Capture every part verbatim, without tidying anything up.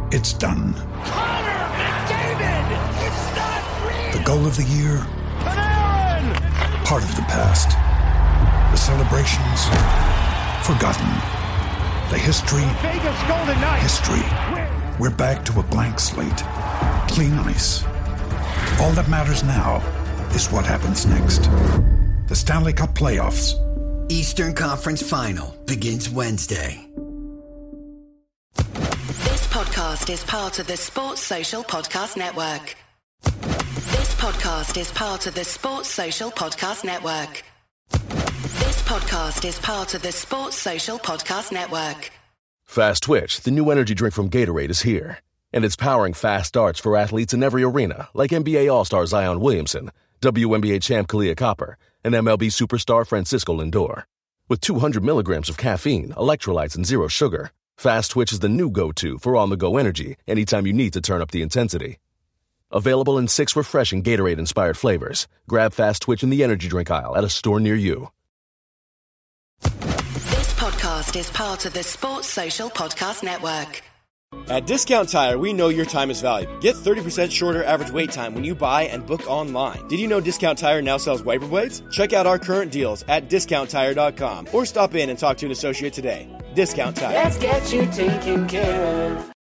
It's done. Connor McDavid! It's not real! The goal of the year? Panarin! Part of the past. The celebrations? Forgotten. The history? Vegas Golden Knights! History. We're back to a blank slate. Clean ice. All that matters now is what happens next. The Stanley Cup Playoffs. Eastern Conference Final begins Wednesday. This podcast is part of the Sports Social Podcast Network. This podcast is part of the Sports Social Podcast Network. This podcast is part of the Sports Social Podcast Network. Fast Twitch, the new energy drink from Gatorade, is here. And it's powering fast starts for athletes in every arena, like N B A All-Star Zion Williamson, W N B A champ Kalia Copper, and M L B superstar Francisco Lindor. With two hundred milligrams of caffeine, electrolytes, and zero sugar, Fast Twitch is the new go-to for on-the-go energy anytime you need to turn up the intensity. Available in six refreshing Gatorade-inspired flavors. Grab Fast Twitch in the energy drink aisle at a store near you. This podcast is part of the Sports Social Podcast Network. At Discount Tire, we know your time is valuable. Get thirty percent shorter average wait time when you buy and book online. Did you know Discount Tire now sells wiper blades? Check out our current deals at discount tire dot com or stop in and talk to an associate today. Discount Tire. Let's get you taken care of.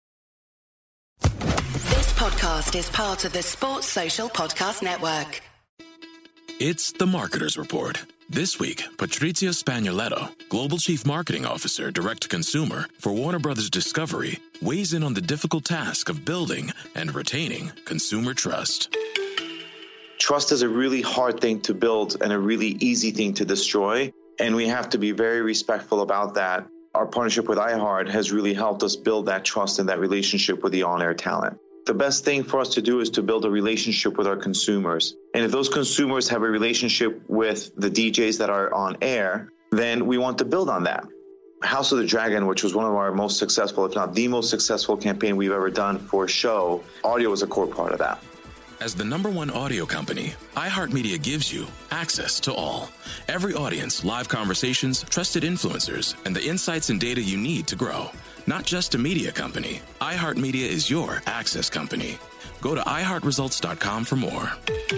This podcast is part of the Sports Social Podcast Network. It's the Marketer's Report. This week, Patrizia Spagnoletto, Global Chief Marketing Officer, Direct-to-Consumer for Warner Brothers Discovery, weighs in on the difficult task of building and retaining consumer trust. Trust is a really hard thing to build and a really easy thing to destroy, and we have to be very respectful about that. Our partnership with iHeart has really helped us build that trust and that relationship with the on-air talent. The best thing for us to do is to build a relationship with our consumers. And if those consumers have a relationship with the D Js that are on air, then we want to build on that. House of the Dragon, which was one of our most successful, if not the most successful campaign we've ever done for a show, audio is a core part of that. As the number one audio company, iHeartMedia gives you access to all. Every audience, live conversations, trusted influencers, and the insights and data you need to grow. Not just a media company, iHeartMedia is your access company. Go to i heart results dot com for more.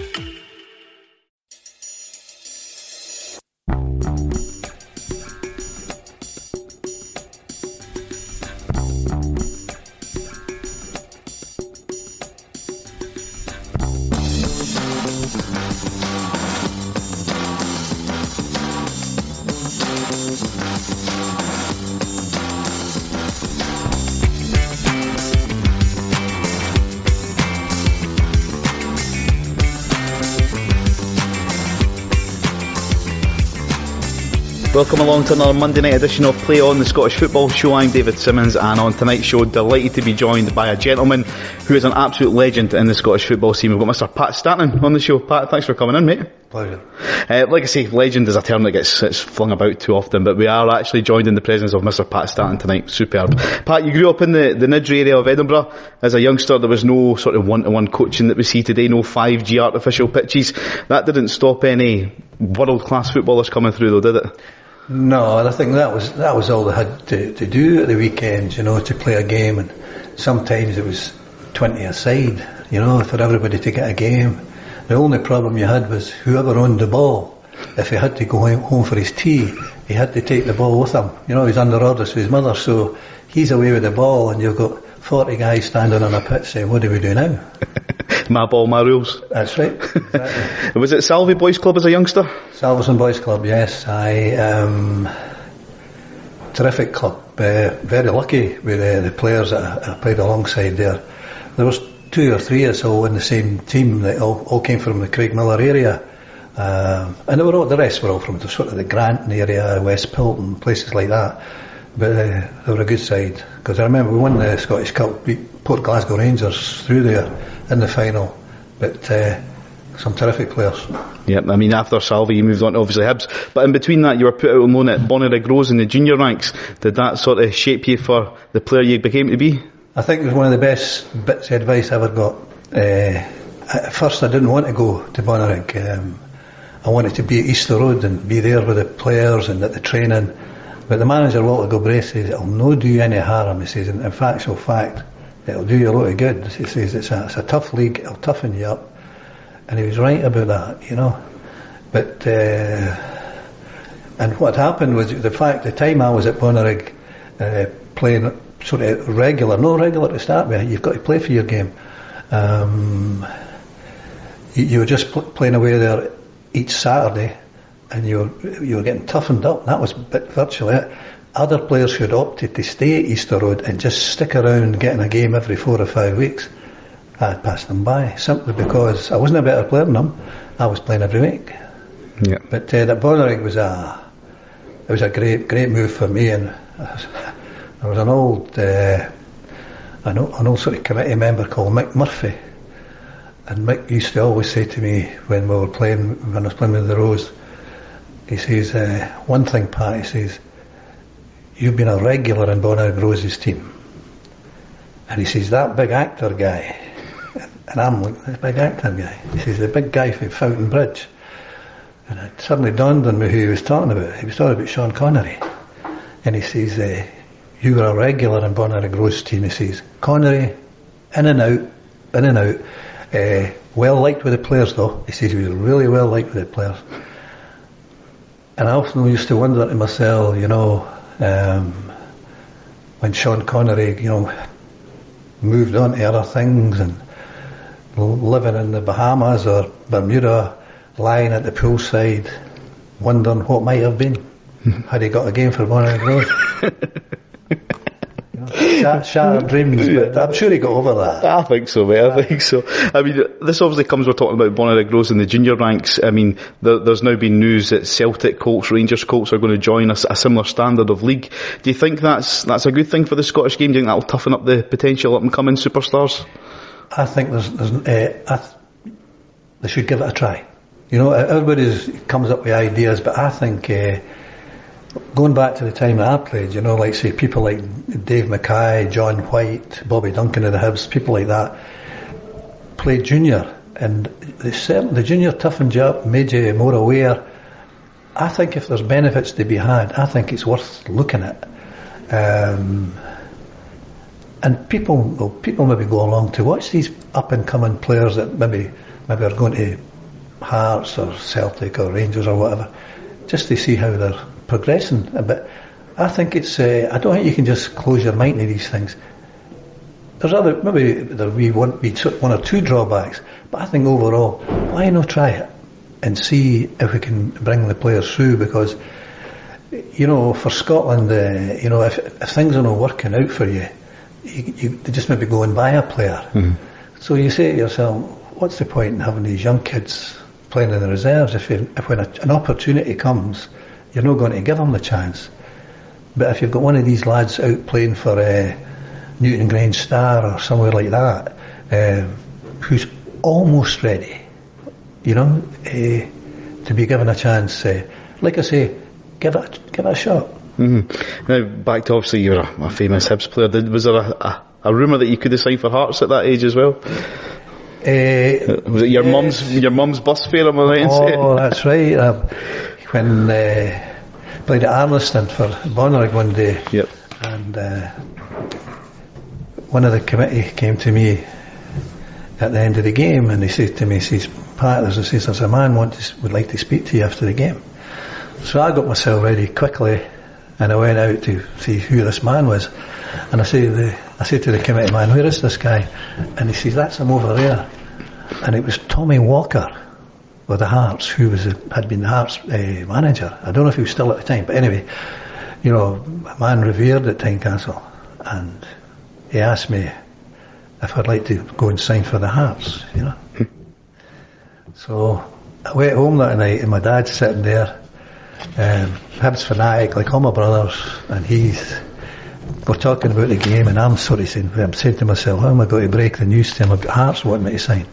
Welcome along to another Monday night edition of Play On, the Scottish Football Show. I'm David Simmons, and on tonight's show, delighted to be joined by a gentleman who is an absolute legend in the Scottish football scene. We've got Mister Pat Stanton on the show. Pat, thanks for coming in, mate. Pleasure. Uh, like I say, legend is a term that gets it's flung about too often, but we are actually joined in the presence of Mister Pat Stanton tonight. Superb. Pat, you grew up in the, the Niddrie area of Edinburgh. As a youngster, there was no sort of one-to-one coaching that we see today, no five G artificial pitches. That didn't stop any world-class footballers coming through, though, did it? No, and I think that was that was all they had to, to do at the weekends, you know, to play a game, and sometimes it was twenty a side, you know, for everybody to get a game. The only problem you had was whoever owned the ball, if he had to go home for his tea, he had to take the ball with him. You know, he's under orders with his mother, so he's away with the ball, and you've got forty guys standing on a pitch saying, what do we do now? My ball, my rules. That's right. Exactly. Was it Salvey Boys Club as a youngster? Salverson Boys Club, yes. I um, terrific club. Uh, very lucky with uh, the players that I, I played alongside there. There was two or three of us all in the same team that all, all came from the Craigmillar area, um, and they were all, the rest were all from the sort of the Granton area, West Pilton, places like that. But uh, they were a good side, because I remember we won the Scottish Cup, beat Port Glasgow Rangers through there in the final. But uh, some terrific players. Yep, I mean, after Salvey you moved on to obviously Hibs, but in between that you were put out on loan at Bonnyrigg Rose in the junior ranks. Did that sort of shape you for the player you became to be? I think it was one of the best bits of advice I ever got. Uh, at first I didn't want to go to Bonnyrigg. Um, I wanted to be at Easter Road and be there with the players and at the training. But the manager, Walter Galbraith, says, it'll no do you any harm. He says, in factual fact, it'll do you a lot of good. He says it's a, it's a tough league, it'll toughen you up. And he was right about that, you know. But, uh, and what happened was the fact the time I was at Bonnyrigg uh, playing sort of regular, no regular to start with, you've got to play for your game. Um, you, you were just pl- playing away there each Saturday, and you were, you were getting toughened up. That was virtually it. Other players who had opted to stay at Easter Road and just stick around getting a game every four or five weeks, I passed them by, simply because I wasn't a better player than them. I was playing every week. Yeah. But uh, that Bonnyrigg was a, it was a great, great move for me. And there was an old, uh, an old, an old sort of committee member called Mick Murphy, and Mick used to always say to me when we were playing, when I was playing with the Rose, he says, uh, one thing, Pat, he says, you've been a regular in Bonnyrigg Rose's team. And he says, that big actor guy, and I'm like, the big actor guy, he says, the big guy from Fountain Bridge. And it suddenly dawned on me who he was talking about. He was talking about Sean Connery. And he says, uh, you were a regular in Bonnyrigg Rose's team. He says, Connery, in and out, in and out, uh, well liked with the players though. He says he was really well liked with the players. And I often used to wonder to myself, you know, um, when Sean Connery, you know, moved on to other things and living in the Bahamas or Bermuda, lying at the poolside, wondering what might have been had he got a game for Bonnyrigg Rose. You know, shat- shattered dreams, but I'm sure he got over that. I think so, mate. I think so. I mean, this obviously comes, we're talking about Bonnyrigg Rose in the junior ranks. I mean, there, there's now been news that Celtic Colts, Rangers Colts are going to join a, a similar standard of league. Do you think that's that's a good thing for the Scottish game? Do you think that'll toughen up the potential up and coming superstars? I think there's, there's uh, I th- they should give it a try. You know, everybody comes up with ideas, but I think uh, going back to the time that I played, you know, like say people like Dave Mackay, John White, Bobby Duncan of the Hibs, people like that played junior, and they certainly, the junior toughened you up, made you more aware. I think if there's benefits to be had, I think it's worth looking at. Um, and people, well, people maybe go along to watch these up and coming players that maybe maybe are going to Hearts or Celtic or Rangers or whatever, just to see how they're progressing. But I think it's, uh, I don't think you can just close your mind to these things. There's other, maybe there will be one, be one or two drawbacks, but I think overall, why not try it and see if we can bring the players through? Because, you know, for Scotland, uh, you know, if, if things are not working out for you, you, you they just maybe go and buy a player. Mm-hmm. So you say to yourself, what's the point in having these young kids playing in the reserves if, you, if when a, an opportunity comes, you're not going to give them the chance. But if you've got one of these lads out playing for uh, Newton Grange Star or somewhere like that, uh, who's almost ready, you know, uh, to be given a chance, uh, like I say, give it, give it a shot. Mm-hmm. Now, back to obviously you're a, a famous Hibs player. Did, was there a, a, a rumour that you could have signed for Hearts at that age as well? Uh, was it your yes. mum's your mum's bus fare? Am I right in saying? Oh, that's right. Um, when uh, played at Arliston for Bonnyrigg one day, yep. and uh, one of the committee came to me at the end of the game, and he said to me, "He says, Pat, there's a, says, there's a man wants would like to speak to you after the game." So I got myself ready quickly, and I went out to see who this man was. And I said, the, I said to the committee man, "Where is this guy?" And he says, "That's him over there." And it was Tommy Walker with the Hearts, who was a, had been the Hearts uh, manager. I don't know if he was still at the time, but anyway, you know, a man revered at Tynecastle. And he asked me if I'd like to go and sign for the Hearts, you know. So I went home that night, and my dad's sitting there, um, Hibs fanatic, like all my brothers, and he's, we're talking about the game, and I'm sort of saying, I'm saying to myself, how am I going to break the news to him? I've got Hearts wanting me to sign.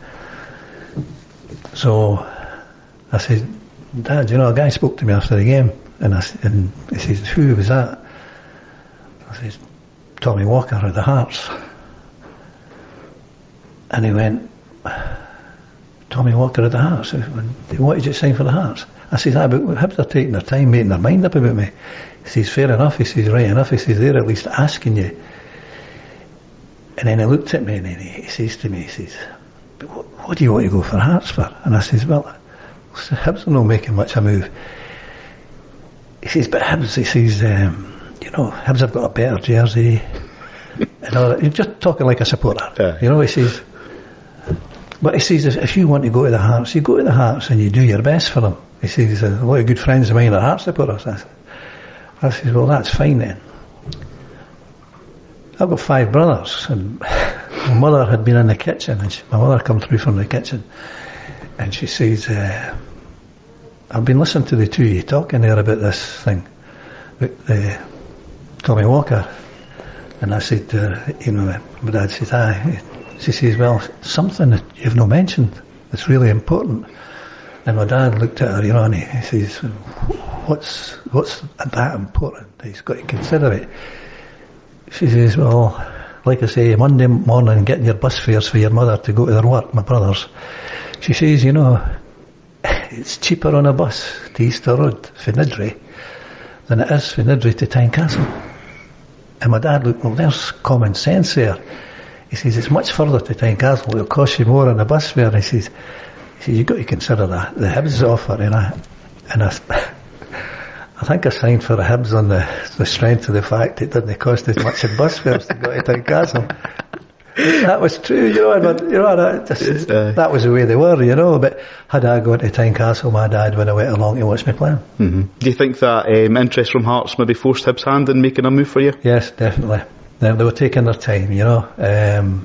So I said, "Dad, you know, a guy spoke to me after the game," and, I, and he says, "Who was that?" I said, "Tommy Walker at the Hearts." And he went, "Tommy Walker at the Hearts? He wanted you to sign for the Hearts?" I said, "Ah, but Hibs are taking their time making their mind up about me." He says, "Fair enough." He says, "Right enough." He says, "They're at least asking you And then he looked at me and he, he says to me, he says, what, what do you want to go for Hearts for? And I says, well, Hibs are not making much a move. He says, but Hibs, he says, um, you know, Hibs have got a better jersey. And all that. He's just talking like a supporter. Yeah. You know, he says, but he says, if, if you want to go to the Hearts, you go to the Hearts and you do your best for them. He says, a lot of good friends of mine are Hearts supporters. I, I says, well, that's fine then. I've got five brothers, and my mother had been in the kitchen, and she, my mother come through from the kitchen, and she says, uh, I've been listening to the two of you talking there about this thing, about uh, Tommy Walker. And I said to her, you know, my dad says, aye. She says, well, something that you've not mentioned that's really important. And my dad looked at her, you know, and he, he says, what's what's that important? He's got to consider it. She says, well, like I say, Monday morning getting your bus fares for your mother to go to their work, my brothers. She says, you know, it's cheaper on a bus to Easter Road for Nidri than it is for Nidri to Tynecastle. And my dad looked, well, there's common sense there. He says, it's much further to Tynecastle, it'll cost you more on a bus fare. And he says, he says, you've got to consider that, the Hibs offer. And I, and I, I think I signed for the Hibs on the, the strength of the fact it didn't cost as much in bus fares to go to Tynecastle. That was true, you know, and, you know, that, just, uh, that was the way they were, you know. But had I gone to Tynecastle, my dad would have went along to watch me play. Mm-hmm. Do you think that um, interest from Hearts maybe forced Hibs' hand in making a move for you? Yes, definitely. They, they were taking their time, you know. Um,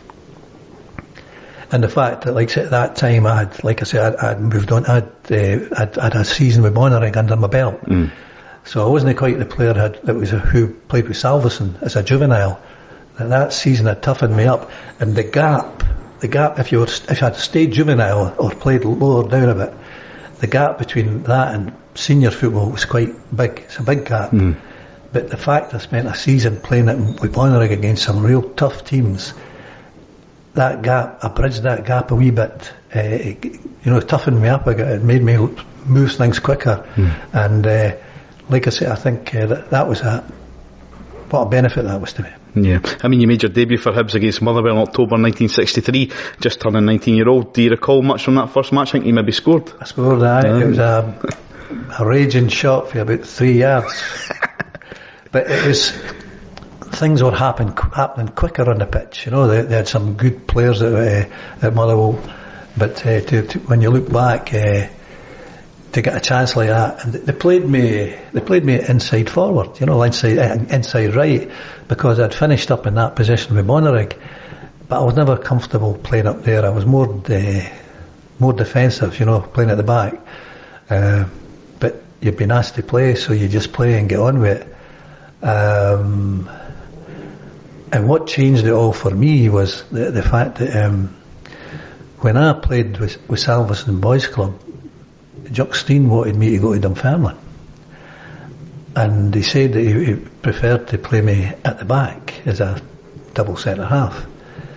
and the fact that, like at that time, I had, like I said, I'd, I'd moved on. I'd, uh, I'd, I'd had a season with Bonnyrigg under my belt, mm. so I wasn't quite the player had, that was a, who played with Salveson as a juvenile. And that season had toughened me up, and the gap, the gap, if you were, if you had stayed juvenile or played lower down a bit, the gap between that and senior football was quite big. It's a big gap. Mm. But the fact I spent a season playing it with Bonnyrigg against some real tough teams, that gap, I bridged that gap a wee bit. Uh, it, you know, it toughened me up. It made me move things quicker. Mm. And uh, like I say, I think uh, that that was a what a benefit that was to me. Yeah, I mean, you made your debut for Hibs against Motherwell in October nineteen sixty-three, just turning nineteen year old. Do you recall much from that first match? I think you maybe scored. I scored, aye. Um. It was a, a raging shot for about three yards. But it was, things were happen, happening quicker on the pitch. You know, they, they had some good players at, uh, at Motherwell, but uh, to, to, when you look back, uh, to get a chance like that, and they played me, they played me inside forward, you know, inside, uh, inside right, because I'd finished up in that position with Bonnyrigg, but I was never comfortable playing up there. I was more, uh, more defensive, you know, playing at the back. Uh, but you've been asked to play, so you just play and get on with it. Um, and what changed it all for me was the, the fact that um, when I played with, with Salveson Boys Club, Jock Steen wanted me to go to Dunfermline, and he said that he, he preferred to play me at the back as a double centre half.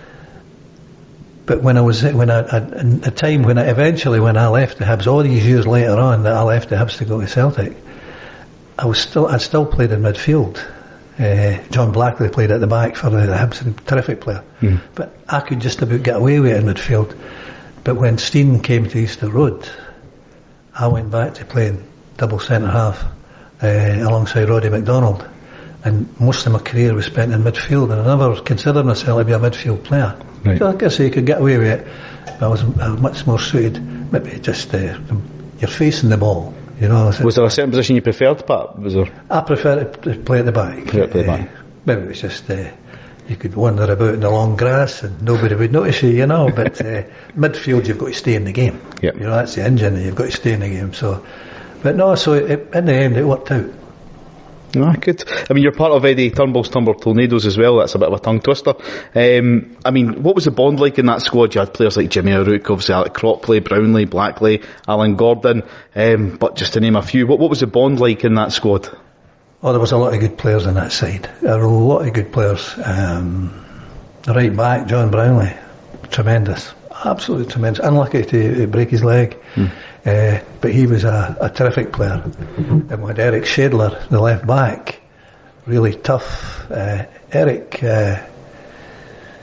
But when I was when I at a time when I eventually when I left the Hibs, all these years later on that I left the Hibs to go to Celtic, I was still I still played in midfield. Uh, John Blackley played at the back for the Hibs, a terrific player. Mm. But I could just about get away with it in midfield. But when Steen came to Easter Road, I went back to playing double centre half uh, alongside Roddy McDonald, and most of my career was spent in midfield, and I never considered myself to be a midfield player. Right. So I guess you could get away with it. But I was, I was much more suited, maybe just uh, you're facing the ball. You know, was there a certain position you preferred, Pat? Was there? I preferred to play at the back. Play at the back. Uh, maybe it was just uh, you could wander about in the long grass and nobody would notice you, you know. But uh, midfield, you've got to stay in the game. Yep. You know, that's the engine, and you've got to stay in the game. So, but no, so it, in the end, it worked out. Ah, good. I mean, you're part of Eddie Turnbull's Tumber Tornadoes as well. That's a bit of a tongue twister. Um, I mean, what was the bond like in that squad? You had players like Jimmy O'Rourke, obviously Alec Cropley, Brownlee, Blackley, Alan Gordon, um, but just to name a few. What, what was the bond like in that squad? Oh, there was a lot of good players in that side. There were a lot of good players. Um, right back, John Brownlee, tremendous, absolutely tremendous. Unlucky to break his leg. Mm. Uh, but he was a, a terrific player. And with Eric Shedler, the left back, really tough. Uh, Eric, uh,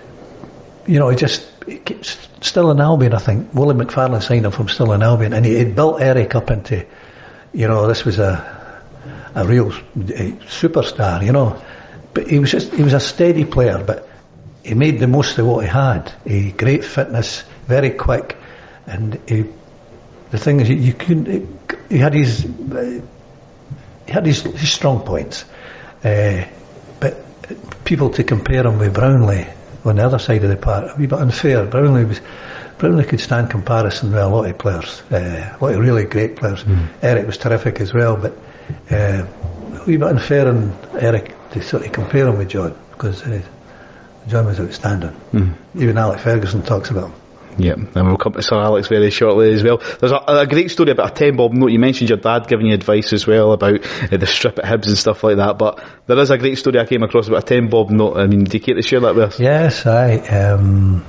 you know, he just he keeps, still in Albion, I think. Willie McFarlane signed him from still in Albion, and he had built Eric up into, you know, this was a a real a superstar, you know. But he was just he was a steady player, but he made the most of what he had. He great fitness, very quick, and he, the thing is, you, you couldn't. He had his uh, he had his, his strong points, uh, but people to compare him with Brownlee on the other side of the park, a wee bit unfair. Brownlee was Brownlee could stand comparison with a lot of players, uh, a lot of really great players. Mm. Eric was terrific as well, but uh, a wee bit unfair on Eric to sort of compare him with John, because uh, John was outstanding. Mm. Even Alex Ferguson talks about him. Yeah, and we'll come to Sir Alex very shortly as well. There's a, a great story about a ten bob note. You mentioned your dad giving you advice as well about uh, the strip at Hibs and stuff like that, but there is a great story I came across about a ten bob note. I mean, do you care to share that with us? Yes, I um,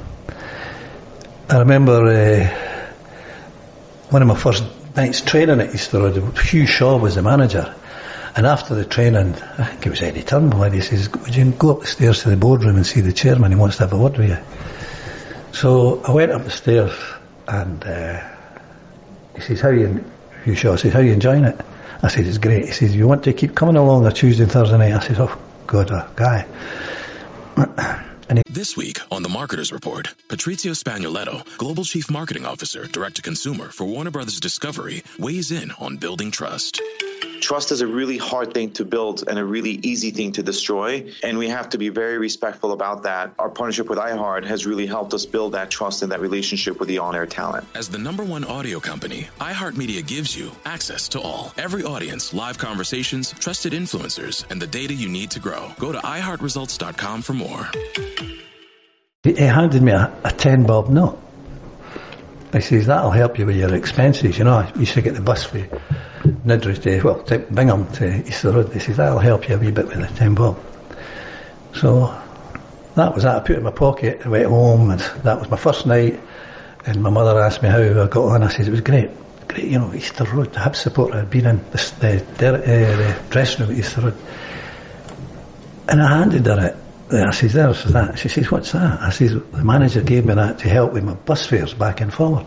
I remember uh, one of my first nights training at Easter Road. Hugh Shaw was the manager, and after the training, I think it was Eddie Turnbull, and he says, would you go up the stairs to the boardroom and see the chairman? He wants to have a word with you. So I went up the stairs, and uh, he says, how you, Hugh Shaw says, how are you enjoying it? I said, it's great. He says, you want to keep coming along on Tuesday and Thursday night? I said, oh God, a guy. And he this week on The Marketer's Report, Patrizio Spagnoletto, Global Chief Marketing Officer, Direct to Consumer for Warner Brothers Discovery, weighs in on building trust. Trust is a really hard thing to build and a really easy thing to destroy, and we have to be very respectful about that. Our partnership with iHeart has really helped us build that trust and that relationship with the on-air talent. As the number one audio company, iHeartMedia gives you access to all. Every audience, live conversations, trusted influencers, and the data you need to grow. Go to i heart results dot com for more. He handed me a, a ten bob note. He says, that'll help you with your expenses. You know, I used to get the bus for Nidri to, well, to Bingham to Easter Road. He says, that'll help you a wee bit with the ten bob. So that was that. I put it in my pocket, I went home, and that was my first night. And my mother asked me how I got on. I said, it was great. Great, you know, Easter Road. The Hibs supporter had been in the, the, the, uh, the dressing room at Easter Road. And I handed her it. I says, there's that. She says, what's that? I says, the manager gave me that to help with my bus fares back and forward.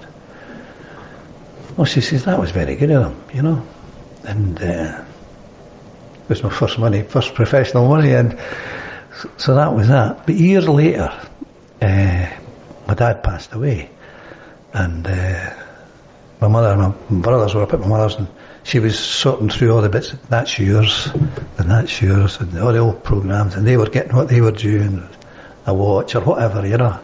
Well, she says, that was very good of them, you know. And uh, it was my first money, first professional money, and so, so that was that. But years later, uh, my dad passed away, and uh, my mother and my brothers were up at my mother's, and she was sorting through all the bits, that's yours, and that's yours, and all the old programmes, and they were getting what they were doing, a watch or whatever, you know.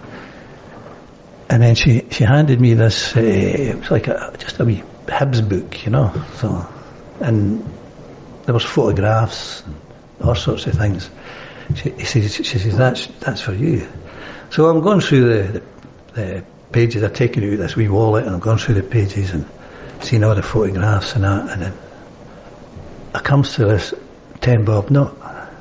And then she, she handed me this, uh, it was like a, just a wee Hibs book, you know. So, and there was photographs and all sorts of things. She, she says, she says, that's that's for you. So I'm going through the, the, the pages, I've taken out this wee wallet, and I'm going through the pages and seeing all the photographs and that, and then I comes to this ten bob note.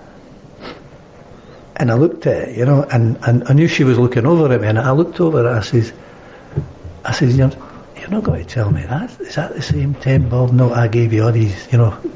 And I looked at it, you know, and, and I knew she was looking over at me, and I looked over at her, I says, I says, you're, you're not going to tell me that? Is that the same ten bob note I gave you all these, you know?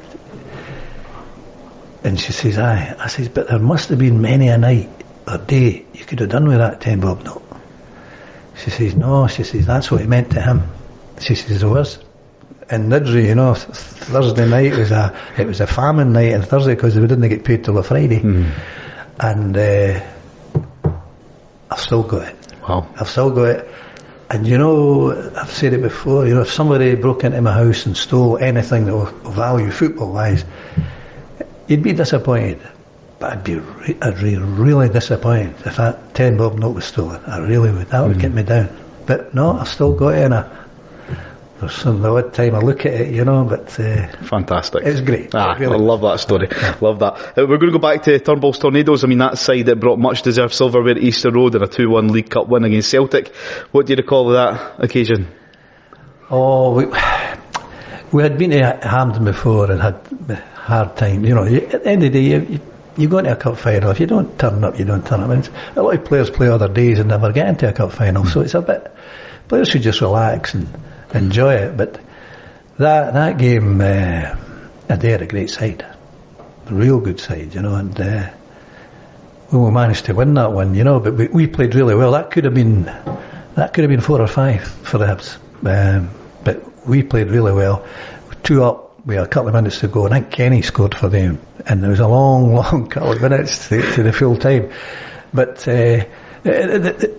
And she says, aye. I says, but there must have been many a night or day you could have done with that ten bob note. She says, no, she says, that's what it meant to him. She says, it was. And Nidri, you know, th- Thursday night was a, it was a famine night on Thursday because we didn't get paid till a Friday. Mm. And uh, I've still got it. Wow. I've still got it. And you know, I've said it before, you know, if somebody broke into my house and stole anything that of value football-wise, you'd be disappointed. But I'd be re- I'd be really disappointed if that ten bob note was stolen. I really would. That would mm. get me down. But no, I've still got it, and I, there's some the odd time I look at it, you know, but uh, fantastic. It's great. Ah, really. I love that story. Love that. Uh, we're going to go back to Turnbull's Tornadoes. I mean, that side that brought much deserved silverware at Easter Road and a two one League Cup win against Celtic. What do you recall of that occasion? Oh, we, we had been to Hampden before and had a hard time. You know, at the end of the day, you, you, you go into a cup final. If you don't turn up, you don't turn up. I mean, a lot of players play other days and never get into a cup final, mm. so it's a bit. Players should just relax and enjoy it. But that that game, uh, they had a great side, a real good side, you know. And uh, when we managed to win that one, you know, but we, we played really well. That could have been, that could have been four or five for the Hibs. Um, but we played really well. Two up, we had a couple of minutes to go, and I think Kenny scored for them. And there was a long, long couple of minutes to, to the full time. But, uh, the, the,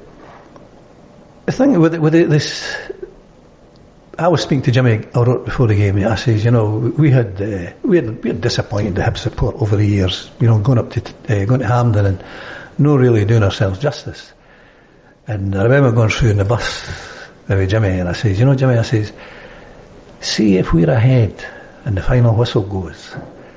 the thing with, with this, I was speaking to Jimmy Allrote before the game. I says, you know, we had uh, we had we had disappointed the Hibs support over the years. You know, going up to uh, going to Hampden and not really doing ourselves justice. And I remember going through in the bus with Jimmy, and I says, you know, Jimmy, I says, see if we're ahead and the final whistle goes.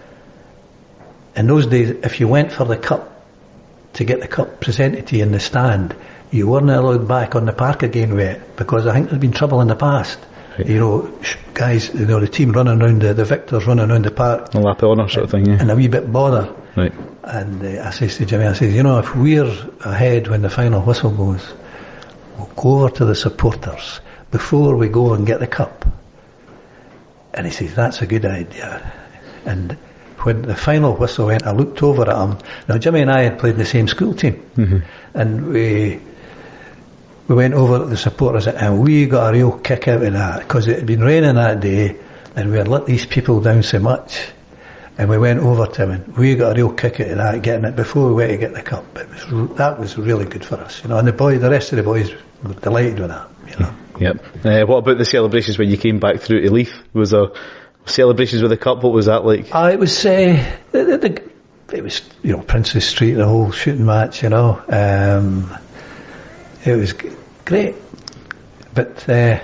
In those days, if you went for the cup to get the cup presented to you in the stand, you weren't allowed back on the park again with it, because I think there's been trouble in the past. Right. You know, guys, you know, the team running around, the, the victors running around the park. A lap of honour sort of thing, yeah. And a wee bit bother. Right. And uh, I says to Jimmy, I says, you know, if we're ahead when the final whistle goes, we'll go over to the supporters before we go and get the cup. And he says, that's a good idea. And when the final whistle went, I looked over at him. Now, Jimmy and I had played in the same school team. Mm-hmm. And we... We went over to the supporters and we got a real kick out of that, because it had been raining that day and we had let these people down so much, and we went over to them and we got a real kick out of that, getting it before we went to get the cup. It was, that was really good for us, you know, and the boy, the rest of the boys were delighted with that, you know. Yep. Uh, what about the celebrations when you came back through to Leith? Was there celebrations with the cup? What was that like? Uh, it was, uh, the, the, the, it was, you know, Princes Street, the whole shooting match, you know. Um, It was great, but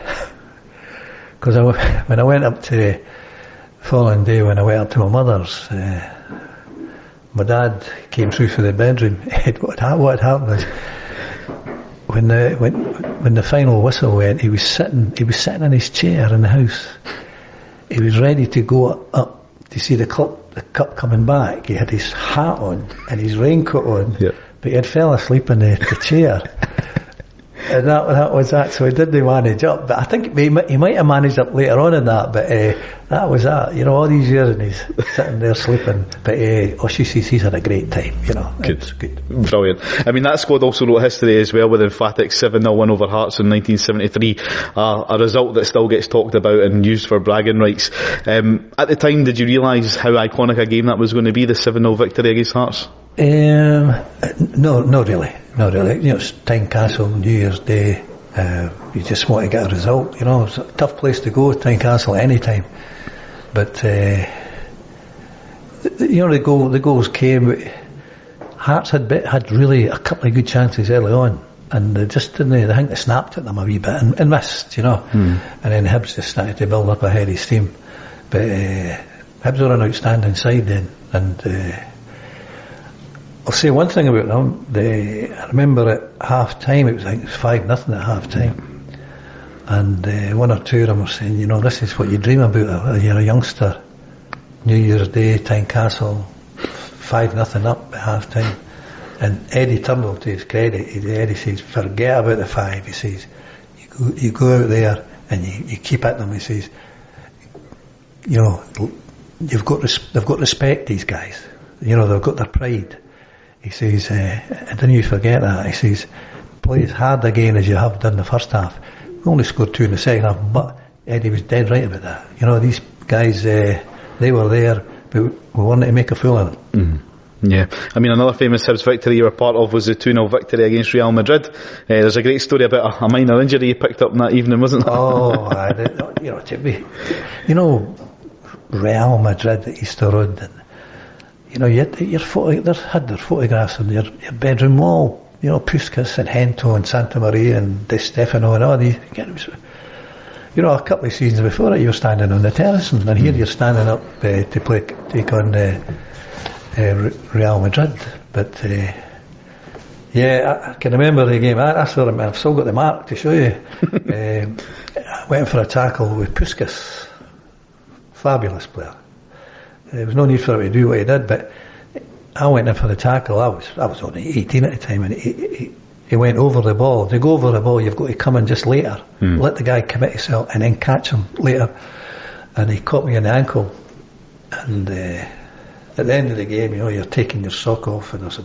because uh, I, when I went up to the following day, when I went up to my mother's, uh, my dad came through for the bedroom. what, had, what had happened was when the when when the final whistle went, he was sitting he was sitting in his chair in the house. He was ready to go up to see the cup the cup coming back. He had his hat on and his raincoat on, yep. But he had fell asleep in the, the chair. And that, that was that, so he didn't manage up, but I think he might, he might have managed up later on in that, but uh, that was that, you know, all these years and he's sitting there sleeping, but uh, oh, she sees he's had a great time, you know. Good. good. Brilliant. I mean, that squad also wrote history as well with an emphatic seven nil win over Hearts in nineteen seventy-three, uh, a result that still gets talked about and used for bragging rights. Um, at the time, did you realise how iconic a game that was going to be, the seven nil victory against Hearts? Um, no, not really, not really. You know, it's Tynecastle, New Year's Day. Uh, you just want to get a result. You know, it's a tough place to go, Tynecastle, any time. But uh, you know, the goal, the goals came. Hearts had bit, had really a couple of good chances early on, and they just didn't. I think they snapped at them a wee bit and, and missed. You know, hmm. And then Hibs just started to build up a heady steam. But uh, Hibs were an outstanding side then, and. Uh, I'll say one thing about them. They, I remember at half time, it was like five nothing at half time, and uh, one or two of them were saying, you know, this is what you dream about. You're a youngster, New Year's Day, Tynecastle, five nothing up at half time. And Eddie Turnbull, to his credit, he, Eddie says, forget about the five. He says, you go, you go out there and you, you keep at them. He says, you know, you've got res- they've got respect, these guys. You know, they've got their pride. He says, uh, and don't you forget that. He says, play as hard again as you have done the first half. We only scored two in the second half, but Eddie was dead right about that. You know, these guys, uh, they were there, but we wanted to make a fool of them. Mm. Yeah, I mean, another famous Hibs victory you were part of was the two nil victory against Real Madrid. Uh, there's a great story about a, a minor injury you picked up in that evening, wasn't there? Oh, I did, you know, to be, you know, Real Madrid at Easter Road, and you know, you had, your photo, they had their photographs on your, your bedroom wall. You know, Puskas and Hento and Santa Maria and De Stefano and all these. You know, a couple of seasons before it, you were standing on the terrace, and here you're standing up uh, to play, take on uh, uh, Real Madrid. But uh, yeah, I, I can remember the game. I, I saw him. I've still got the mark to show you. um, I went for a tackle with Puskas, fabulous player. There was no need for him to do what he did, but I went in for the tackle. I was I was only eighteen at the time, and he, he, he went over the ball. To go over the ball, you've got to come in just later. Mm. Let the guy commit himself, and then catch him later. And he caught me in the ankle. And uh, at the end of the game, you know, you're taking your sock off, and there's a big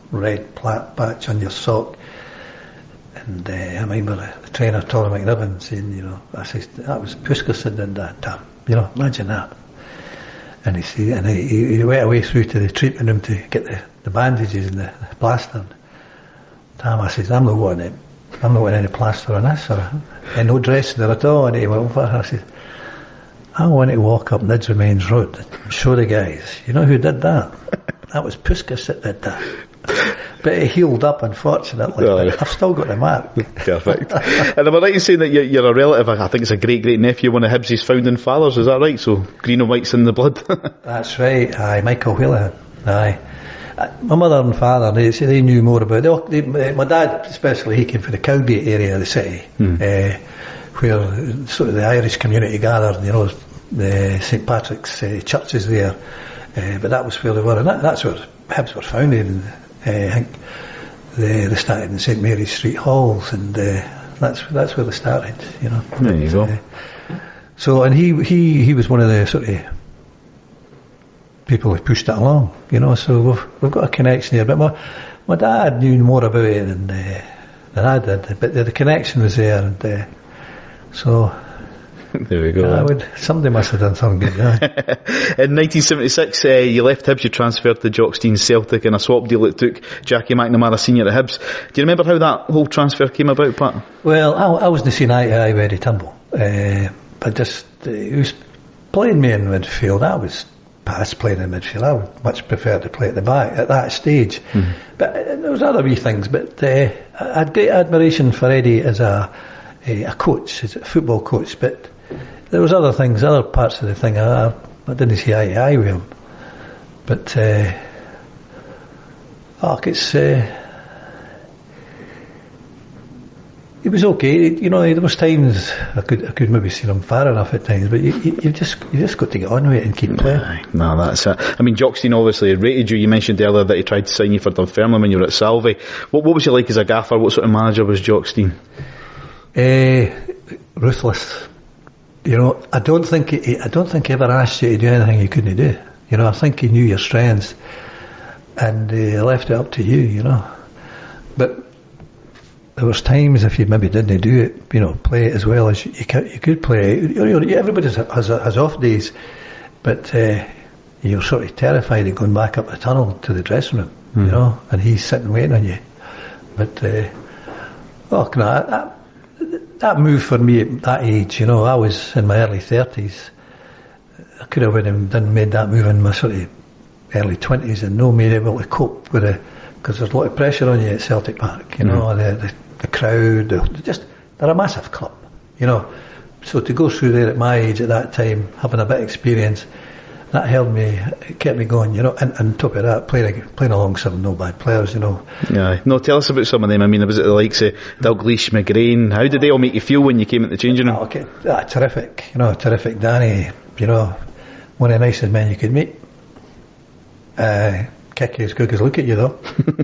red plat patch on your sock. And uh, I remember the, the trainer, Tony McNiven, saying, you know, I said, that was Puskas that did that, Tam. You know, imagine that. And he said, and he, he went away through to the treatment room to get the, the bandages and the, the plaster. Tam, I says, I'm not wanting it. I'm not wanting any plaster on this, or and no dressing there at all. And he went over. I said, I want to walk up Nids Remains Road and show the guys, you know who did that? That was Puskas that did that. But it healed up, unfortunately. Oh, yeah. I've still got the mark. Perfect. And am I right in saying that you're, you're a relative, I think it's a great, great nephew, one of Hibs' founding fathers, is that right? So, green and white's in the blood. That's right, aye, Michael Whelan, aye. My mother and father, they, they knew more about it. They, they, my dad, especially, he came from the Cowgate area of the city, hmm. uh, where sort of the Irish community gathered, you know, the Saint Patrick's uh, churches there. Uh, but that was where they were, and that, that's where Hibs were founded. And, uh, I think they, they started in Saint Mary's Street Halls, and uh, that's that's where they started, you know. There you go. Uh, so, and he, he, he was one of the sort of people who pushed it along, you know, so we've, we've got a connection there. But my, my dad knew more about it than, uh, than I did, but the, the connection was there, and uh, so... There we go. I would, somebody must have done something good, yeah. In nineteen seventy-six, uh, you left Hibs, you transferred to Jockstein Celtic in a swap deal that took Jackie McNamara Senior to Hibs. Do you remember how that whole transfer came about, Pat? Well, I, I wasn't seeing eye to eye with Eddie Turnbull. Uh, but just, uh, he was playing me in midfield. I was past playing in midfield. I would much prefer to play at the back at that stage. Mm-hmm. But uh, there was other wee things, but uh, I had great admiration for Eddie as a, a, a coach, as a football coach, but there was other things, other parts of the thing I, I didn't see eye to eye with him. But uh, oh, it's uh, it was okay. You know, there was times I could I could maybe see him far enough at times, but you, you, you just you just got to get on with it and keep playing. No, that's it. I mean, Jockstein obviously rated you. You mentioned earlier that he tried to sign you for Dunfermline when you were at Salvi. What what was he like as a gaffer? What sort of manager was Jockstein? Uh, ruthless. You know, I don't think he, I don't think he ever asked you to do anything you couldn't do. You know, I think he knew your strengths, and he left it up to you. You know, but there was times if you maybe didn't do it, you know, play it as well as you, you, could, you could play it. You know, everybody has, has off days, but uh, you're sort of terrified of going back up the tunnel to the dressing room. Mm. You know, and he's sitting waiting on you. But uh, oh, no, I, I, that move for me at that age, you know, I was in my early thirties. I could have went and done, made that move in my sort of early twenties and no made able to cope with it, because there's a lot of pressure on you at Celtic Park, you mm. know, the, the, the crowd, the, just, they're a massive club, you know. So to go through there at my age at that time, having a bit of experience, that held me, it kept me going, you know, and, and top of that, playing, playing along some no bad players, you know. Yeah, no, tell us about some of them. I mean, was it the likes of Dalglish, McGrain? How did they all make you feel when you came at the changing room? Oh, okay. Ah, terrific, you know, terrific. Danny, you know, one of the nicest men you could meet. Uh, kick you as quick as look at you, though.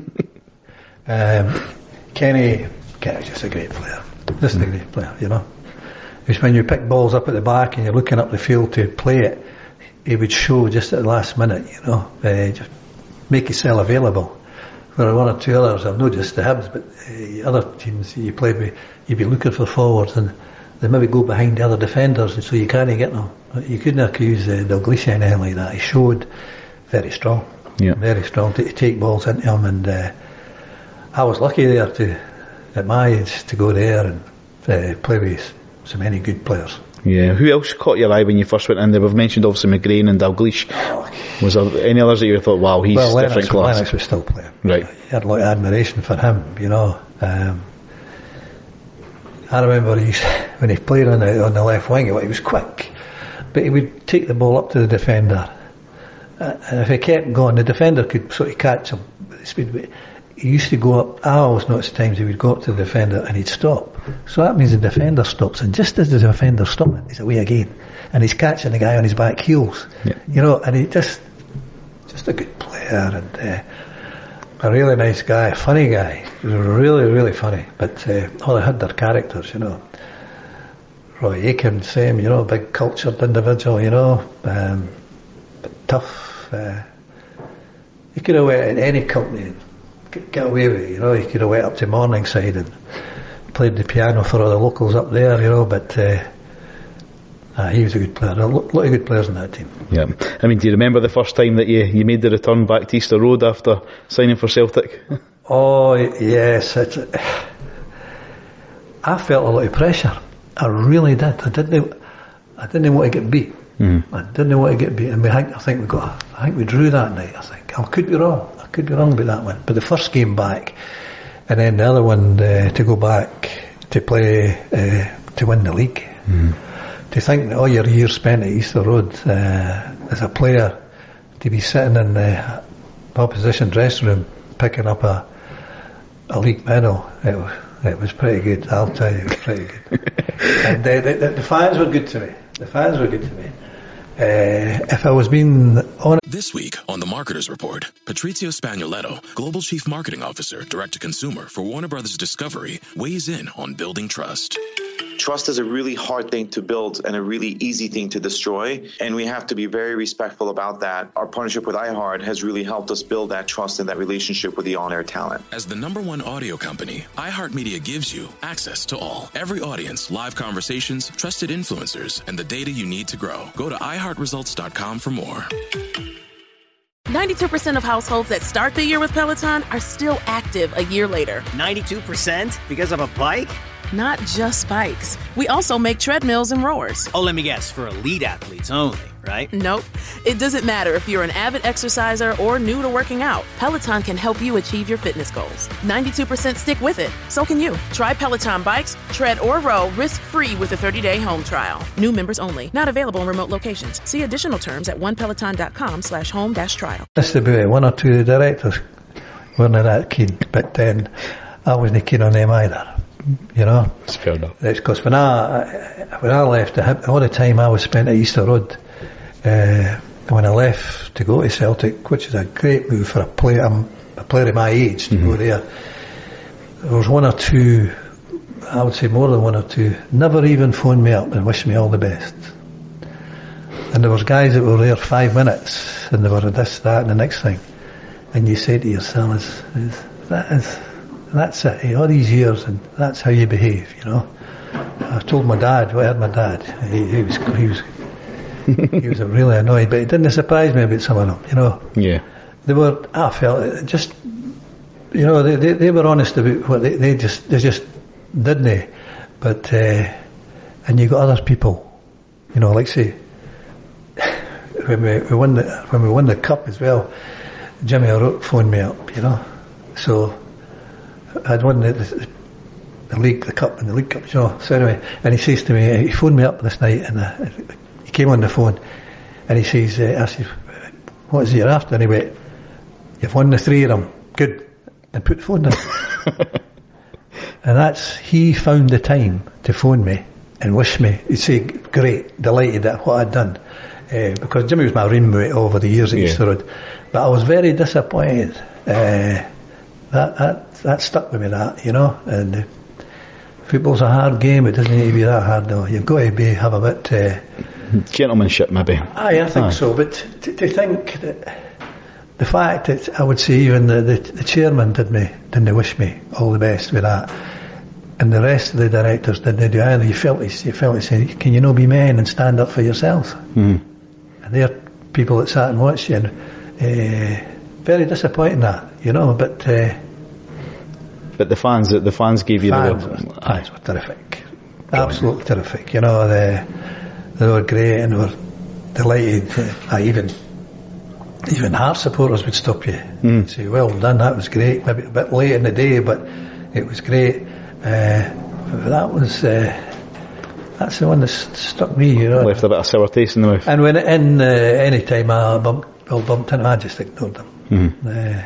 um, Kenny, Kenny's just a great player, just mm. a great player, you know. It's when you pick balls up at the back and you're looking up the field to play it, he would show just at the last minute, you know, uh, just make yourself available. There are one or two others, I've not just the Hibs, but uh, other teams you played with, you'd be looking for forwards and they maybe go behind the other defenders, and so you can't get them. You couldn't accuse uh, Dalglish or anything like that. He showed very strong, yeah. very strong to, to take balls into him, and uh, I was lucky there to, at my age, to go there and uh, play with so many good players. Yeah, who else caught your eye when you first went in there? We've mentioned obviously McGrain and Dalglish. Oh, was there any others that you thought, wow, he's well, different class? Lennox was still playing. Right. You had a lot of admiration for him, you know. Um, I remember he, when he played on the, on the left wing, he was quick, but he would take the ball up to the defender. Uh, and if he kept going, the defender could sort of catch him with the speed. He used to go up, I always noticed times he would go up to the defender and he'd stop. So that means the defender stops, and just as the defender stops, he's away again. And he's catching the guy on his back heels. Yeah. You know, and he just, just a good player, and uh, a really nice guy, a funny guy. He was really, really funny. But uh, all they had their characters, you know. Roy Aitken, same, you know, big cultured individual, you know, um, but tough. Uh, he could have went in any company, get away with it, you know. He could have went up to Morningside and played the piano for all the locals up there, you know, but uh, uh, he was a good player. There were a lot of good players in that team. Yeah. I mean, do you remember the first time that you, you made the return back to Easter Road after signing for Celtic? Oh, yes. It's, I felt a lot of pressure. I really did. I didn't I didn't want to get beat. Mm. I didn't want to get beat. And we, I think we got. I think we drew that night, I think. I could be wrong. I could be wrong about that one. But the first game back, and then the other one uh, to go back to play uh, to win the league. Mm. To think that all your years spent at Easter Road uh, as a player, to be sitting in the opposition dressing room picking up a a league medal, it was, it was pretty good. I'll tell you, it was pretty good. And uh, the, the, the fans were good to me. The fans were good to me. Uh, if I was being honest. This week on The Marketer's Report, Patrizio Spagnoletto, Global Chief Marketing Officer, Direct to Consumer for Warner Brothers Discovery, weighs in on building trust. Trust is a really hard thing to build and a really easy thing to destroy, and we have to be very respectful about that. Our partnership with iHeart has really helped us build that trust and that relationship with the on-air talent. As the number one audio company, iHeartMedia gives you access to all. Every audience, live conversations, trusted influencers, and the data you need to grow. Go to i heart results dot com for more. ninety-two percent of households that start the year with Peloton are still active a year later. ninety-two percent? Because of a bike? Not just bikes. We also make treadmills and rowers. Oh, let me guess, for elite athletes only, right? Nope. It doesn't matter if you're an avid exerciser or new to working out. Peloton can help you achieve your fitness goals. ninety-two percent stick with it. So can you. Try Peloton bikes, tread, or row risk-free with a thirty-day home trial. New members only. Not available in remote locations. See additional terms at one peloton dot com slash home dash trial. That's about one or two of the directors weren't that keen, but then I wasn't keen on them either. You know, it's fair enough. It's because when I when I left, all the time I was spent at Easter Road. Uh, when I left to go to Celtic, which is a great move for a player, um, a player of my age to mm-hmm. go there. There was one or two, I would say more than one or two, never even phoned me up and wished me all the best. And there was guys that were there five minutes, and they were this, that, and the next thing. And you say to yourself, that is. That's it, all these years, and that's how you behave, you know. I told my dad, well, I had my dad, he, he was he was he was really annoyed, but it didn't surprise me about some of them, you know. Yeah. They were, I felt, it just, you know, they, they, they were honest about what they, they just, they just didn't they? But, uh, and you got other people, you know, like say, when we, we won the, when we won the cup as well, Jimmy O'Rourke phoned me up, you know, so, I'd won the, the, the league, the cup and the league cup, you know. So anyway, and he says to me, he phoned me up this night, and uh, he came on the phone, and he says, uh, I said, what is it you're after? And he went, you've won the three of them, good, and put the phone down. And that's, he found the time to phone me and wish me, he'd say, great, delighted at what I'd done. Uh, because Jimmy was my roommate over the years at yeah. Easter Road. But I was very disappointed. Uh, That, that that stuck with me, that, you know, and uh, football's a hard game, it doesn't need to be that hard though, you've got to be, have a bit uh, gentlemanship maybe. Aye, I think aye. so, but to, to think that the fact that I would say even the, the, the chairman did me, didn't wish me all the best with that, and the rest of the directors didn't do either. You felt you felt like saying, can you not be men and stand up for yourselves? Mm. And they're people that sat and watched you, and uh, very disappointing that, you know, but uh, but the fans the fans gave you fans the were, fans were terrific, absolutely terrific, you know, they, they were great and were delighted. uh, even even Hearts supporters would stop you mm. and say, well done, that was great, maybe a bit late in the day, but it was great. uh, that was uh, that's the one that st- stuck me, you know, left a bit of sour taste in the mouth. And when in uh, any time I bumped, well, bumped into, I just ignored them. Mm-hmm. Uh,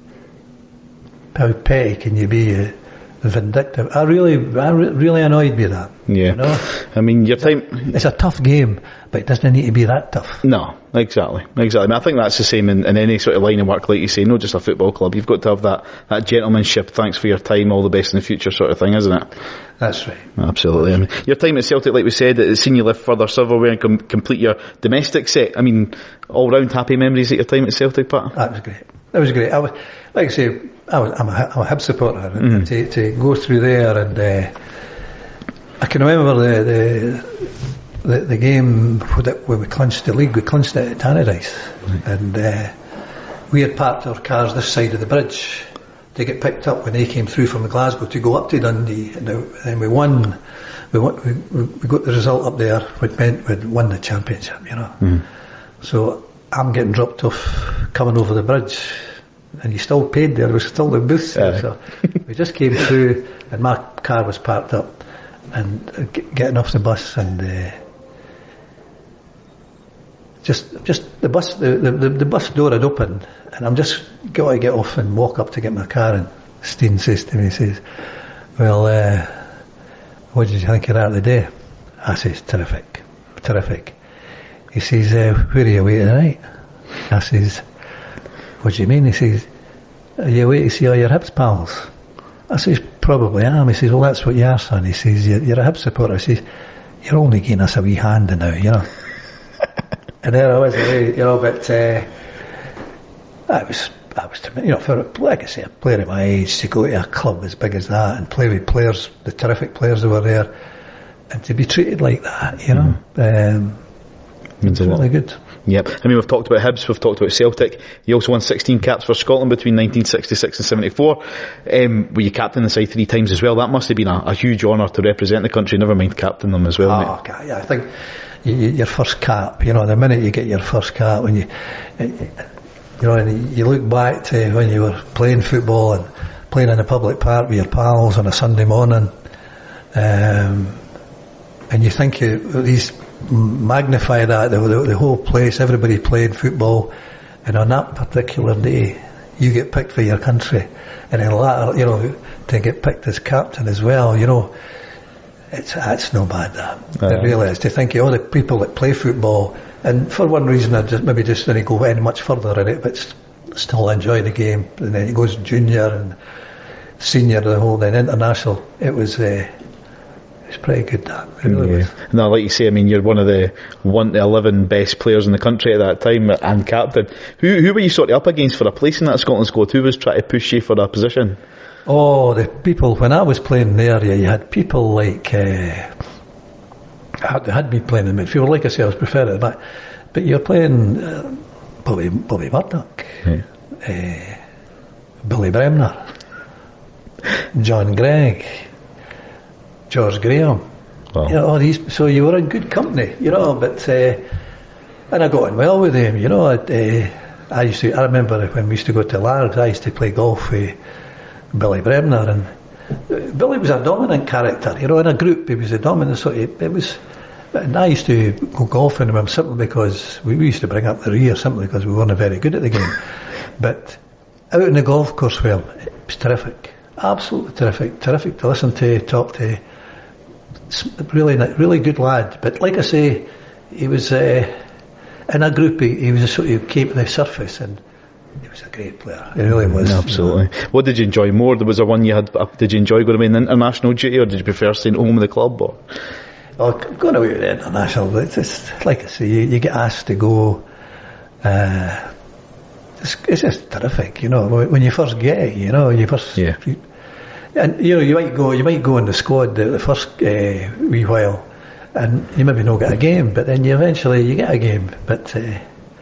how petty can you be, uh, vindictive? I really, I re- really annoyed me that. Yeah, you know? I mean, your time. It's a tough game, but it doesn't need to be that tough. No, exactly, exactly. I mean, I think that's the same in, in any sort of line of work, like you say, not just a football club. You've got to have that, that gentlemanship. Thanks for your time, all the best in the future, sort of thing, isn't it? That's right. Absolutely. I mean, your time at Celtic, like we said, it's seen you live further silverware and com- complete your domestic set. I mean, all round happy memories at your time at Celtic, Pat? That was great. it was great. I was, like I say, I was, I'm, a, I'm a Hibs supporter, and Mm. to, to go through there, and uh, I can remember the the, the, the game when we clinched the league. We clinched it at Tannadice, mm. and uh, we had parked our cars this side of the bridge to get picked up when they came through from Glasgow to go up to Dundee, and then we won. We, won, we, we got the result up there, which meant we'd won the championship, you know. Mm. So I'm getting dropped off coming over the bridge, and you still paid there. There was still the booths there, uh. so we just came through, and my car was parked up, and uh, g- getting off the bus, and uh, just just the bus the, the, the bus door had opened, and I'm just got to get off and walk up to get my car, and Steen says to me, he says, "Well, uh, what did you think of that today?" I says, "Terrific, terrific." He says, uh, "Where are you away tonight?" I says, "What do you mean?" He says, "Are you away to see all your Hibs pals?" I says, "Probably am." He says, "Well, that's what you are, son." He says, "You're, you're a Hibs supporter." He says, "You're only giving us a wee hand now, you know." And there I was away, you know, but uh, I was, I was, you know, for, like I say, a player at my age, to go to a club as big as that and play with players, the terrific players that were there, and to be treated like that, you know, mm. um, it's really good. Yep. I mean, we've talked about Hibs, we've talked about Celtic. You also won sixteen caps for Scotland between nineteen sixty-six and seventy-four. Um, were you captain the side three times as well? That must have been a, a huge honour to represent the country, never mind captain them as well. Oh, mate. okay. Yeah, I think you, you, your first cap, you know, the minute you get your first cap, when you, you know, and you look back to when you were playing football and playing in a public park with your pals on a Sunday morning, um, and you think you, these magnify that, the, the, the whole place, everybody played football, and on that particular day you get picked for your country, and then later, you know, to get picked as captain as well, you know, it's that's no bad, that uh, it really is. To think of all the people that play football, and for one reason I just maybe just didn't go any much further in it, but st- still enjoy the game, and then it goes junior and senior, the whole, then international. It was uh, it's pretty good, that. It really yeah. was. No, like you say, I mean, you're one of the one to eleven best players in the country at that time, and captain. Who who were you sort of up against for a place in that Scotland squad? Who was trying to push you for a position? Oh, the people, when I was playing there, yeah, you had people like, uh, had, had me playing in the midfield, like I say, I was preferred it, but, but you're playing uh, Bobby, Bobby Murdoch, yeah. uh, Billy Bremner, John Gregg, George Graham, wow. you know, all these, so you were in good company, you know, but, uh, and I got on well with them, you know, uh, I used to, I remember when we used to go to Largs, I used to play golf with Billy Bremner, and Billy was a dominant character, you know, in a group he was a dominant, so it, it was, and I used to go golfing with him simply because we, we used to bring up the rear simply because we weren't very good at the game, but out in the golf course with him, it was terrific, absolutely terrific, terrific to listen to, talk to, really, really good lad, but like I say, he was uh, in a group, he, he was a sort of came to the surface, and he was a great player. He really was. Absolutely. You know. What did you enjoy more? There was there one you had. Uh, did you enjoy going away in international duty, or did you prefer staying at home with the club? Or oh, going away with the international. It's just like I say, you, you get asked to go. Uh, it's, it's just terrific, you know. When you first get it, you know, you first. Yeah. You, and you know, you might go. You might go in the squad the, the first uh, wee while, and you maybe not get a game, but then you eventually you get a game, but. Uh,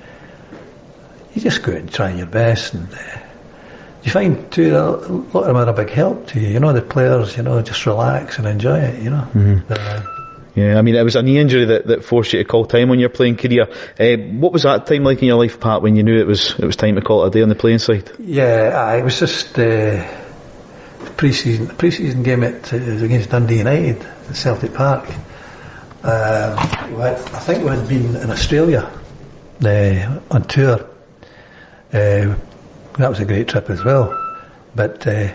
You just go out and try your best, and uh, you find too a lot of them are a big help to you. You know, the players, you know, just relax and enjoy it. You know. Mm-hmm. Uh, yeah, I mean, it was a knee injury that, that forced you to call time on your playing career. Uh, what was that time like in your life, Pat, when you knew it was it was time to call it a day on the playing side? Yeah, uh, it was just uh, pre-season pre-season game at uh, against Dundee United at Celtic Park. Uh, we had, I think we had been in Australia uh, on tour. Uh, that was a great trip as well, but uh,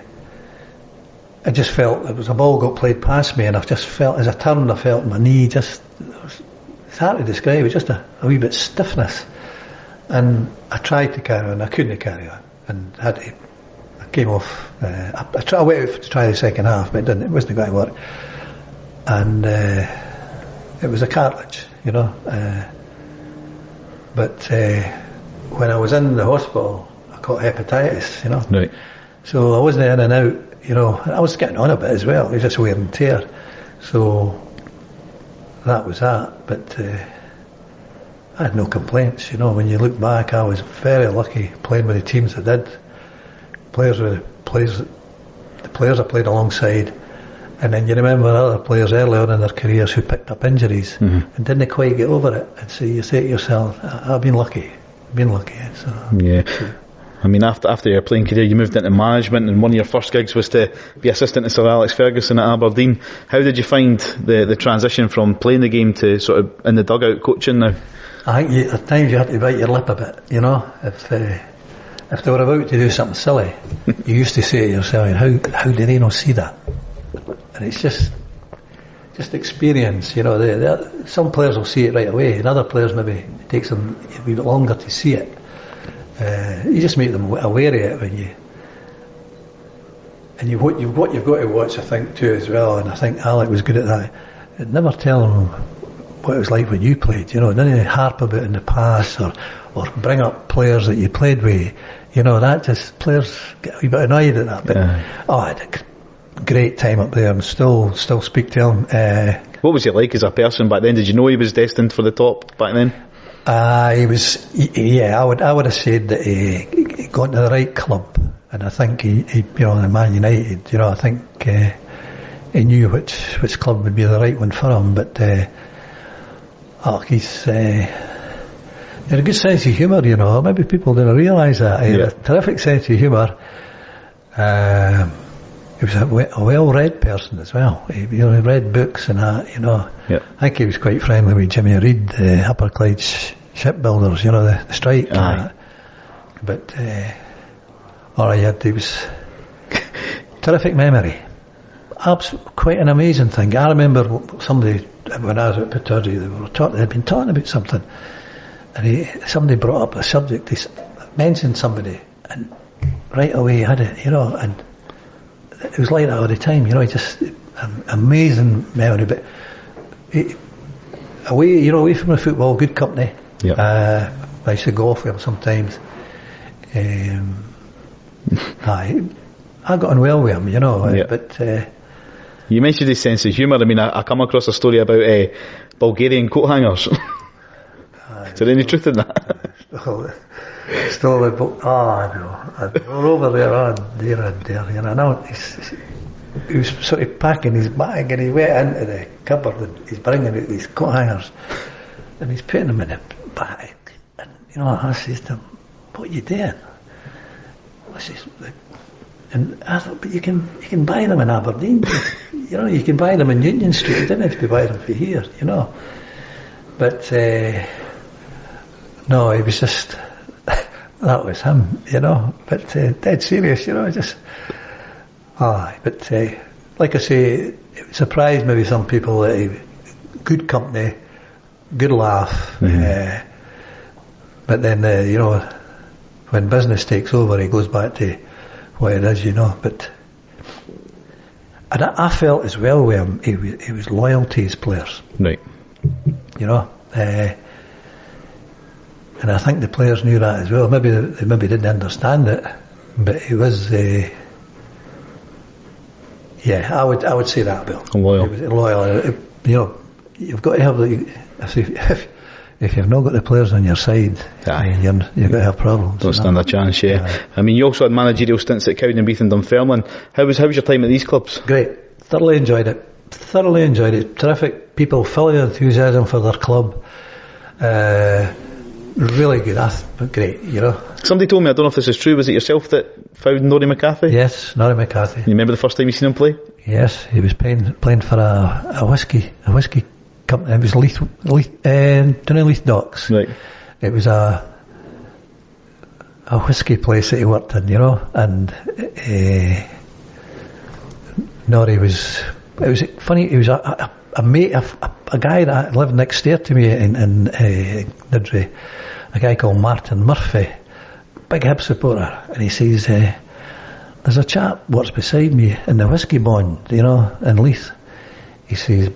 I just felt there was a ball got played past me, and I just felt as I turned, I felt my knee just, it was, it's hard to describe, it was just a, a wee bit stiffness, and I tried to carry on, I couldn't carry on, and had to, I came off, uh, I, I, tried, I went out to try the second half, but it didn't, it wasn't going to work, and uh, it was a cartilage, you know, uh, but uh, when I was in the hospital, I caught hepatitis, you know. Right. So I wasn't in and out, you know. I was getting on a bit as well. It was just wear and tear. So that was that. But uh, I had no complaints, you know. When you look back, I was very lucky playing with the teams I did. Players were players, the players I played alongside. And then you remember other players early on in their careers who picked up injuries mm-hmm. and didn't quite get over it. And so you say to yourself, I've been lucky. I've been lucky. So, yeah. I mean, after after your playing career, you moved into management, and one of your first gigs was to be assistant to Sir Alex Ferguson at Aberdeen. How did you find the, the transition from playing the game to sort of in the dugout coaching now? I think you, at times you have to bite your lip a bit, you know. If uh, if they were about to do something silly, you used to say to yourself, how how do they not see that? And it's just just experience, you know. They, they, some players will see it right away, and other players maybe it takes them a wee bit longer to see it. Uh, you just make them aware of it when you, and you what you what you've got to watch, I think, too, as well. And I think Alec was good at that. I'd never tell them what it was like when you played. You know, didn't harp about in the past or or bring up players that you played with. You know, that just players get a wee bit annoyed at that. But yeah. oh, I had a great time up there, and still still speak to him. Uh, what was he like as a person back then? Did you know he was destined for the top back then? Uh, he was, yeah, I would I would have said that he, he got to the right club, and I think he, he you know, in Man United, you know, I think uh, he knew which which club would be the right one for him. But uh, oh, he's uh, he had a good sense of humour, you know. Maybe people didn't realise that. He yeah. had a terrific sense of humour. Um, he was a, a well-read person as well. He, you know, he read books and that, you know. Yep. I think he was quite friendly with Jimmy Reid, the Upper Clyde sh- shipbuilders, you know, the, the strike. Aye. But, uh, all he had, he was terrific memory. Abs- quite an amazing thing. I remember somebody, when I was at Pittodrie, they were talk- they'd been talking about something, and he, somebody brought up a subject, they mentioned somebody, and right away he had it, you know, and it was like that all the time, you know. Just um, amazing memory. But it, away, you know, away from the football, good company. Yep. Uh, I used to go off with him sometimes. Um, I, I got on well with him, you know. Yep. But uh, you mentioned his sense of humour. I mean, I, I come across a story about uh, Bulgarian coat hangers. Is there any truth in that? Still, still the book. Oh, no. We're over there, oh, dear and dear. You know, now he's, he was sort of packing his bag, and he went into the cupboard and he's bringing out these coat hangers, and he's putting them in a bag. And, you know, I says to him, what are you doing? I says, and I thought, but you can, you can buy them in Aberdeen. You know, you can buy them in Union Street. You didn't have to buy them for here, you know. But, uh, no, he was just, that was him, you know, but uh, dead serious, you know, just, ah, but uh, like I say, it surprised maybe some people that he, good company, good laugh, mm-hmm. uh, but then, uh, you know, when business takes over, he goes back to what it is, you know, but, and I, I felt as well with him, he was, he was loyal to his players. Right. You know, uh, and I think the players knew that as well. Maybe they maybe didn't understand it, but he was, uh, yeah, I would I would say that about him. Loyal. He was loyal. You know, you've got to have the, if, if you've not got the players on your side, Aye. you're, you've got to have problems. Don't stand know? a chance, yeah. Aye. I mean, you also had managerial stints at Cowdenbeath and Dunfermline. How was how was your time at these clubs? Great, thoroughly enjoyed it. Thoroughly enjoyed it. Terrific people, full of enthusiasm for their club. Uh, really good, that's great, you know. Somebody told me, I don't know if this is true, was it yourself that found Norrie McCarthy? Yes, Norrie McCarthy. You remember the first time you seen him play? Yes, he was playing playing for a, a whiskey a whiskey company. It was Leith, Leith, uh, down in Leith Docks. Right. It was a a whiskey place that he worked in, you know, and uh, Norrie was, it was funny, he was a, a, a mate, a, a guy that lived next door to me in, in uh, Niddrie, a guy called Martin Murphy, big Hib supporter, and he says, uh, there's a chap works beside me in the whiskey bond, you know, in Leith. He says,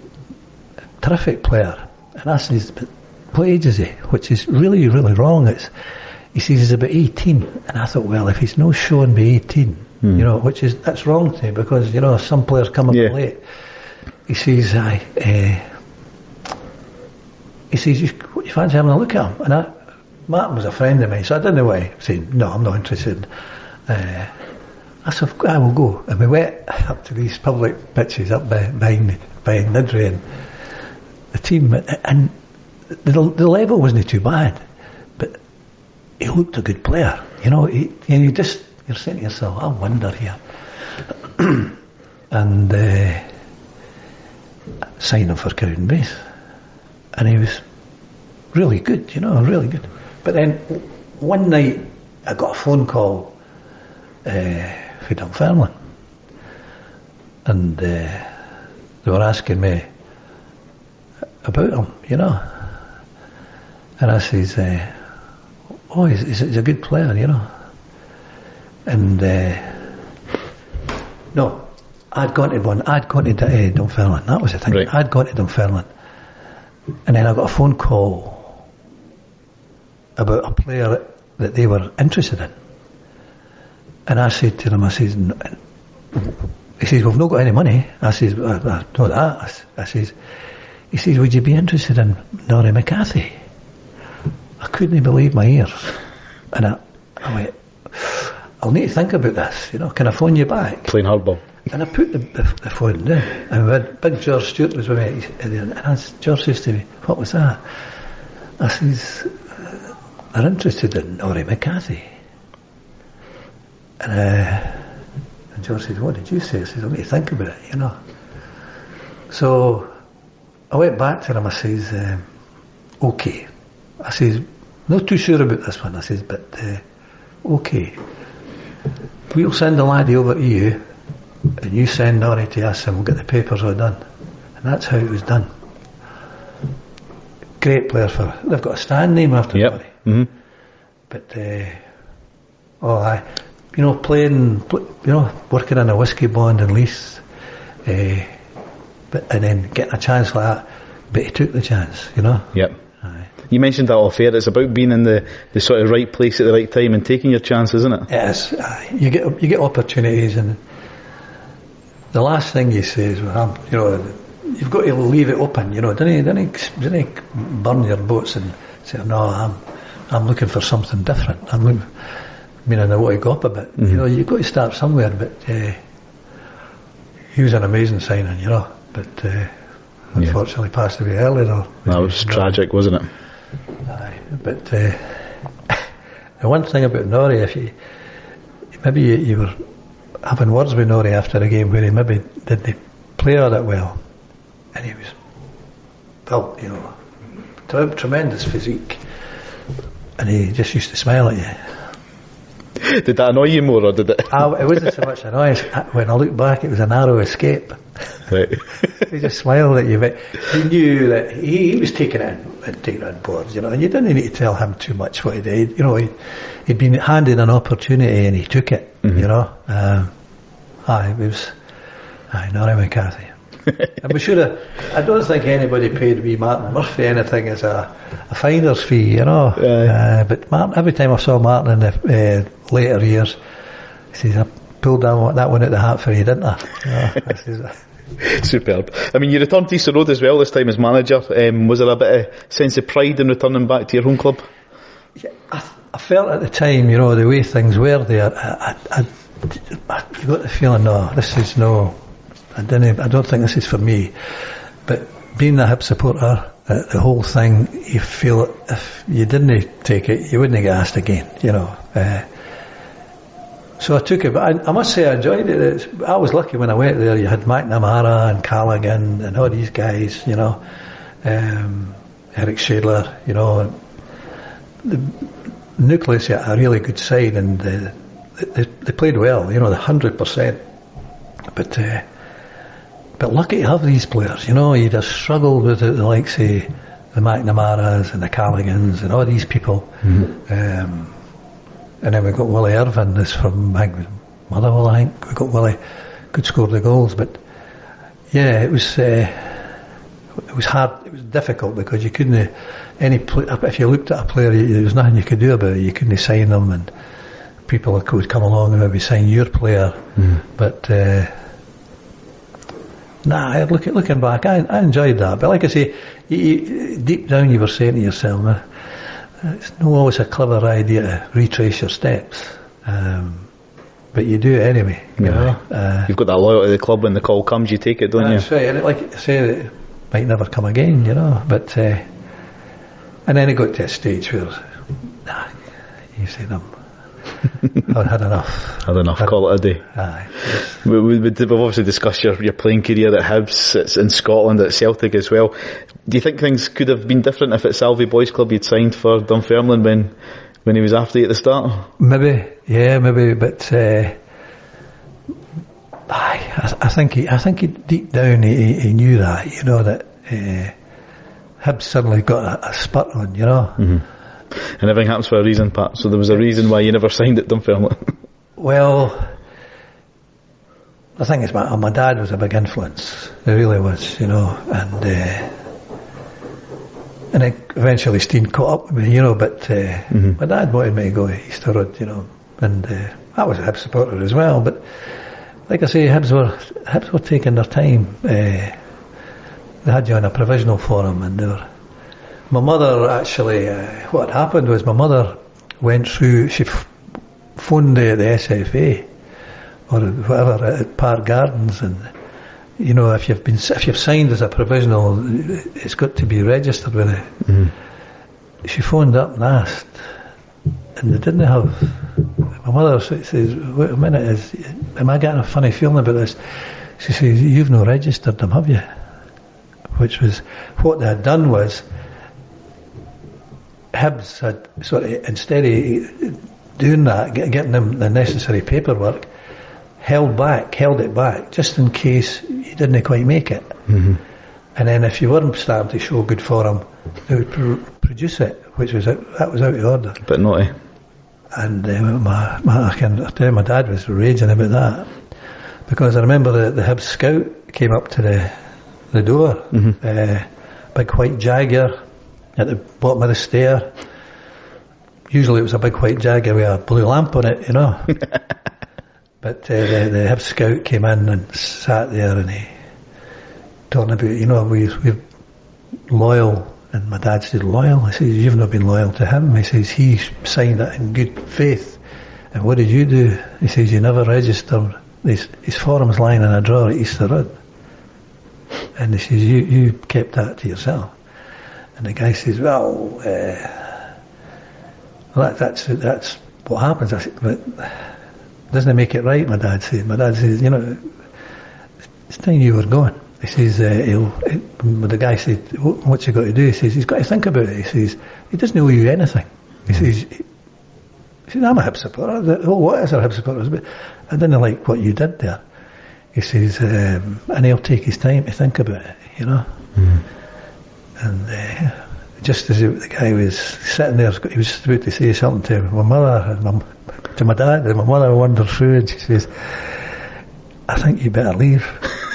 terrific player. And I says, but what age is he? Which is really, really wrong. It's, he says he's about eighteen, and I thought, well, if he's no showing by eighteen, mm. you know, which is that's wrong to me, because you know some players come up yeah. late. He says, I. Uh, he says, you, you fancy having a look at him? And I, Martin was a friend of mine, so I didn't know why. Saying, no, I'm not interested. Uh, I said, I will go. And we went up to these public pitches up by, behind, behind Nidri, and the team, and the, the level wasn't too bad, but he looked a good player. You know, he, and you just, you're saying to yourself, I wonder here. And uh, signed him for Crowden Base. And he was really good, you know, really good. But then one night I got a phone call uh, from Dunfermline, and uh, they were asking me about him, you know. And I says, uh, oh, he's, he's, he's a good player, you know. And uh, no, I'd gone to one, I'd gone to uh, Dunfermline, that was the thing. Right. I'd gone to Dunfermline, and then I got a phone call about a player that they were interested in. And I said to them, I says, he says, we've not got any money. I says, I, I know that. I says, he says, would you be interested in Norrie McCarthy? I couldn't believe my ears. And I, I went, I'll need to think about this, you know, can I phone you back? Playing hardball. And I put the, the, the phone down, and we had, big George Stewart was with me, and I, George says to me, what was that? I says, they're interested in Norrie McCarthy. And, uh, and George said, what did you say? I said, I'll need to think about it, you know. So I went back to him, I says, um, okay. I says, not too sure about this one, I says, but uh, okay. We'll send the laddie over to you, and you send Norrie to us, and we'll get the papers all done. And that's how it was done. Great player for, they've got a stand name after yep. Norrie. Mm-hmm. But, uh, oh, I, you know, playing, you know, working in a whiskey bond in Leith, uh, but, and then getting a chance like that, but he took the chance, you know. Yep. Aye. You mentioned that off air, it's about being in the, the sort of right place at the right time and taking your chance, isn't it? It is. Aye. You get, you get opportunities, and the last thing you say is, well, you know, you've got to leave it open, you know, don't don't don't burn your boats and say, no, I'm I'm looking for something different. I'm looking, meaning I want to go up a bit. Mm-hmm. You know, you've got to start somewhere, but uh, he was an amazing signing, you know, but uh, unfortunately yeah. passed away early though. That was tragic, wasn't it? Aye, but uh, the one thing about Norrie, if you, maybe you, you were having words with Norrie after a game where he maybe didn't play all that well, and he was built, you know, t- tremendous physique, and he just used to smile at you. Did that annoy you more, or did it? I, it wasn't so much annoyance. When I look back, it was a narrow escape. Right. He just smiled at you, but he knew that he, he was taking it in, and taking it on board, you know, and you didn't need to tell him too much what he did. You know, he, he'd been handed an opportunity and he took it, mm-hmm. you know. Um, aye, it was, aye, Norrie McCarthy. And we should have, I don't think anybody paid wee Martin Murphy anything as a, a finder's fee, you know. Yeah. Uh, but Martin, every time I saw Martin in the uh, later years, he says, I pulled down that one at the hat for you, didn't I? You know, I says, superb. I mean, you returned to Easter Road as well this time as manager. Um, was there a bit of sense of pride in returning back to your home club? Yeah, I, I felt at the time, you know, the way things were there, I, I, I, I got the feeling, no, this is no, I didn't, I don't think this is for me. But being a Hib supporter, uh, the whole thing, you feel if you didn't take it, you wouldn't get asked again, you know. Uh, So I took it, but I, I must say I enjoyed it. It's, I was lucky when I went there. You had McNamara and Callaghan and all these guys, you know, um, Eric Shadler, you know. The nucleus had a really good side, and uh, they, they played well, you know, the hundred percent. But uh, but lucky to have these players, you know. You'd have struggled with the, the likes of the McNamaras and the Callaghans and all these people. Mm-hmm. Um, And then we got Willie Irvin, this from I think, Motherwell, I think. We got Willie, could score the goals. But yeah, it was uh, it was hard, it was difficult because you couldn't, any pl- if you looked at a player, there was nothing you could do about it. You couldn't sign them, and people would come along and maybe sign your player. Mm. But uh, nah, look, looking back, I, I enjoyed that. But like I say, you, you, deep down you were saying to yourself, uh, it's not always a clever idea to retrace your steps. Um, but you do it anyway, you yeah. know. Uh, You've got that loyalty to the club. When the call comes, you take it, don't that's you? That's right. And like I say, it might never come again, you know. But uh, and then it got to a stage where, nah, you say them. I've had enough. Had enough. Had call it a day. Aye. We, we, we've obviously discussed your, your playing career at Hibs. It's in Scotland, at Celtic as well. Do you think things could have been different if at Salvey Boys Club you'd signed for Dunfermline when when he was after you at the start? Maybe, yeah, maybe. But uh, I, I think he, I think he, deep down he, he knew that, you know, that uh, Hibs suddenly got a, a spurt on, you know. Mm-hmm. And everything happens for a reason, Pat. So there was a reason why you never signed at Dunfermline. Well, the thing is, my, my dad was a big influence. He really was, you know. And uh, and then eventually Steen caught up with me, you know. But uh, mm-hmm. my dad wanted me to go to Easter Road, you know. And uh, I was a Hibs supporter as well. But like I say, Hibs were Hibs were taking their time. Uh, they had you on a provisional for them, and they were. My mother actually, uh, what had happened was my mother went through, she f- phoned the, the S F A or whatever at Park Gardens, and you know, if you've been if you've signed as a provisional, it's got to be registered with it. Mm-hmm. She phoned up and asked, and they didn't have. My mother says, "Wait a minute, is am I getting a funny feeling about this?" She says, "You've not registered them, have you?" Which was what they had done was. Hibs had sort of, instead of doing that, getting them the necessary paperwork, held back, held it back, just in case you didn't quite make it. Mm-hmm. And then if you weren't starting to show good form, they would pr- produce it, which was out, that was out of order. Bit naughty. And uh, my, my, I can tell you, my dad was raging about that, because I remember the, the Hibs scout came up to the the door, mm-hmm. uh, big white Jaguar. At the bottom of the stair. Usually it was a big white Jaguar with a blue lamp on it, you know. But uh, the, the Hibs scout came in and sat there, and he talking about, you know, we, we're loyal. And my dad said, loyal? He says, you've not been loyal to him. He says, he signed it in good faith. And what did you do? He says, you never registered. His, his form's lying in a drawer at Easter Road. And he says, you, you kept that to yourself. And the guy says, well, uh, well that, that's that's what happens. I said, but doesn't it make it right, my dad said. My dad says, you know, it's time you were going. He says, uh, he'll, he, the guy said, what's he got to do? He says, he's got to think about it. He says, he doesn't owe you anything. He mm. says, he, he says, I'm a Hibs supporter. Oh, what is a Hibs supporter? But I didn't like what you did there. He says, um, and he'll take his time to think about it, you know. Mm. And uh, just as the guy was sitting there, he was just about to say something to my mother, and my, to my dad, and my mother wandered through, and she says, I think you better leave.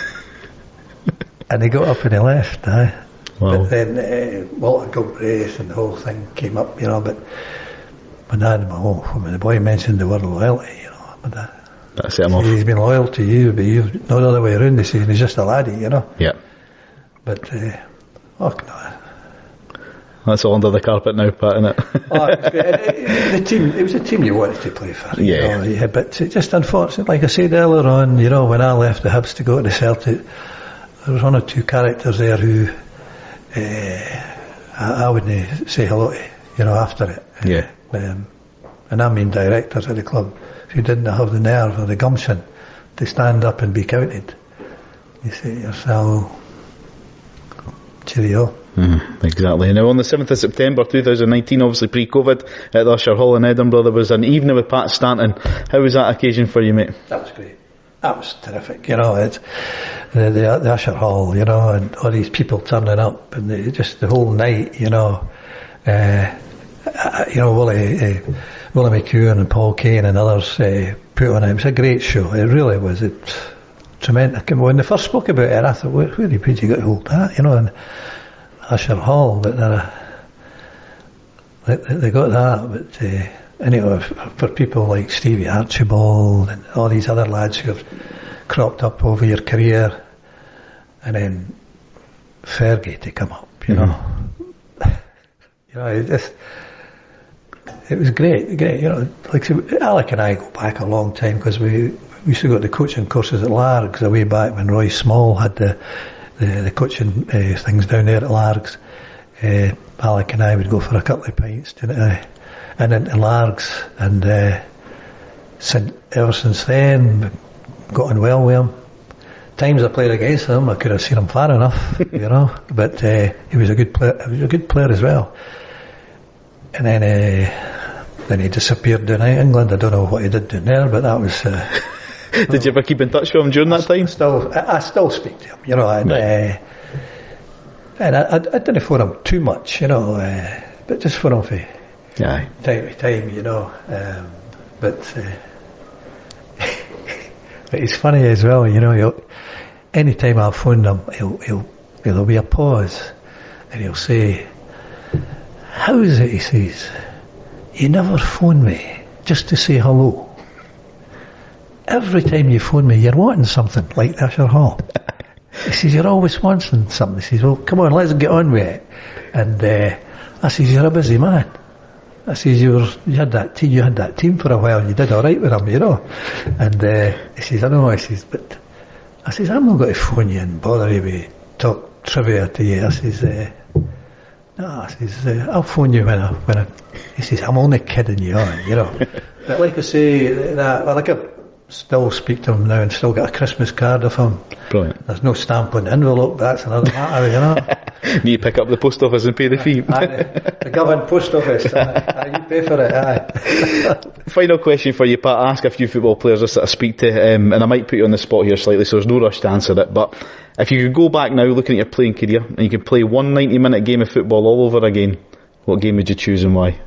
And he got up and he left, aye. Wow. But then uh, Walter Gilbraith and the whole thing came up, you know, but my dad, my whole, when the boy mentioned the word loyalty, you know, my dad, that's it, I'm he's been loyal to you, but you've no other way around. They say he's just a laddie, you know. Yeah. But uh, oh no. That's all under the carpet now, Pat, isn't it? Oh, it was great. It, it, the team, it was a team you wanted to play for. Yeah. You know, yeah, but it just unfortunate, like I said earlier on, you know, when I left the Hibs to go to the Celtic, there was one or two characters there who uh, I, I wouldn't say hello to, you know, after it. Yeah. Um, and I mean directors of the club who didn't have the nerve or the gumption to stand up and be counted. You say to yourself, cheerio. Mm, exactly. Now on the seventh of September two thousand nineteen, obviously pre-COVID, at the Usher Hall in Edinburgh, there was an evening with Pat Stanton. How was that occasion for you, mate? That was great. That was terrific. You know, it's the, the, the Usher Hall, you know, and all these people turning up, and the, just the whole night, you know. Uh, you know, Willie, uh, Willie McEwen and Paul Kane and others uh, put on it. It was a great show. It really was. It, tremendous. When they first spoke about it, I thought, where, where did you get hold of that? You know, in Usher Hall, but they're, they, they got that. But uh, anyway, for people like Stevie Archibald and all these other lads who have cropped up over your career, and then Fergie to come up, you mm-hmm. know, you know, it just, it was great, great. You know, like Alec and I go back a long time because we. We used to go to the coaching courses at Largs way back when Roy Small had the the, the coaching uh, things down there at Largs. Uh, Alec and I would go for a couple of pints to, uh, and into Largs, and uh, since, ever since then, got on well with him. Times I played against him, I could have seen him far enough, you know. But uh, he was a good player. He was a good player as well. And then uh, then he disappeared down in England. I don't know what he did down there, but that was. Uh, Did you ever keep in touch with him during that time? I still, I, I still speak to him, you know, and, right. uh, and I, I, I didn't phone him too much, you know, uh, but just phone him for yeah. time to time, you know. Um, but, uh, but it's funny as well, you know. He'll, anytime I've phoned him, he'll, he'll, there'll be a pause, and he'll say, "How is it?" He says, "You never phone me just to say hello. Every time you phone me, you're wanting something like the Usher Hall." He says, "You're always wanting something." He says, "Well, come on, let's get on with it." And uh, I says, "You're a busy man." I says, "You were, you had that team, you had that team for a while, and you did all right with them, you know." And uh, he says, "I know." I says, "But," I says, "I'm not going to phone you and bother you with talk trivia to you." I says, uh, "No," I says, uh, "I'll phone you when I, when I," he says, "I'm only kidding you on, you know." But like I say, that, well, like I still speak to him now and still get a Christmas card of him. Brilliant. There's no stamp on the envelope, but that's another matter, you know. You pick up the post office and pay the fee. Aye, the, the government post office, aye, you pay for it, aye. Final question for you, Pat. I ask a few football players that I speak to, um, and I might put you on the spot here slightly, so there's no rush to answer it, but if you could go back now looking at your playing career and you could play one ninety minute game of football all over again, what game would you choose and why?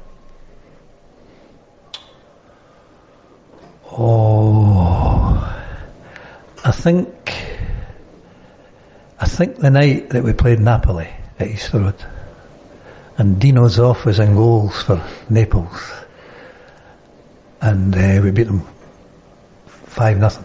Oh, I think I think the night that we played Napoli at Easter Road, and Dino Zoff was in goals for Naples, and uh, we beat them five nothing.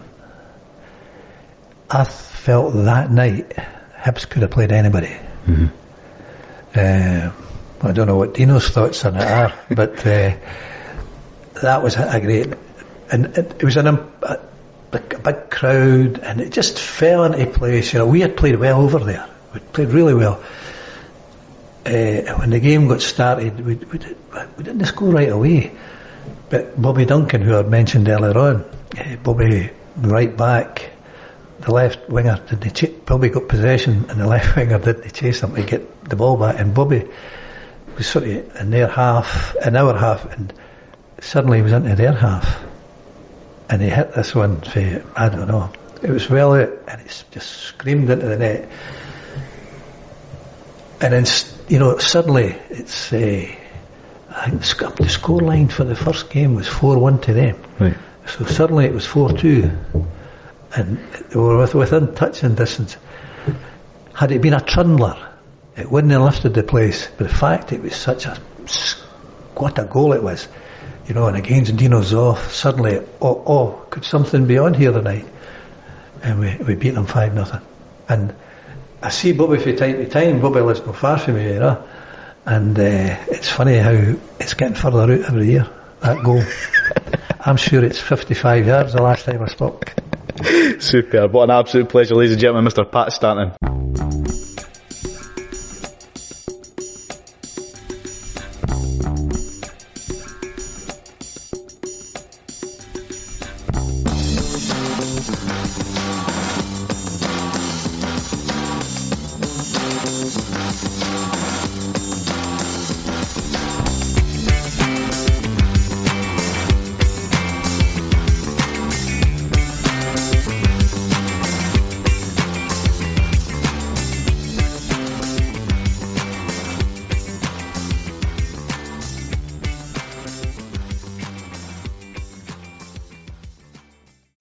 I felt that night Hibs could have played anybody. Mm-hmm. Uh, I don't know what Dino's thoughts on it are, but uh, that was a great. And it, it was an, a, a, a big crowd, and it just fell into place. You know, we had played well over there. We played really well. Uh, when the game got started, we, we, did, we didn't score right away. But Bobby Duncan, who I mentioned earlier on, uh, Bobby right back, the left winger didn't ch- Bobby got possession, and the left winger didn't chase him to get the ball back. And Bobby was sort of in their half, in our half, and suddenly he was into their half. And he hit this one for, I don't know, it was well out, and it's just screamed into the net. And then, you know, suddenly it's, uh, I think the score line for the first game was four one to them. Right. So suddenly it was four two. And they were within touching distance. Had it been a trundler, it wouldn't have lifted the place. But the fact it was such a, what a goal it was. You know, and against Dino Zoff, suddenly, oh, oh, could something be on here tonight? And we, we beat them five nothing. And I see Bobby from time to time. Bobby lives not far from me, you know. And uh, it's funny how it's getting further out every year, that goal. I'm sure it's fifty-five yards the last time I spoke. Superb. What an absolute pleasure, ladies and gentlemen, Mister Pat Stanton.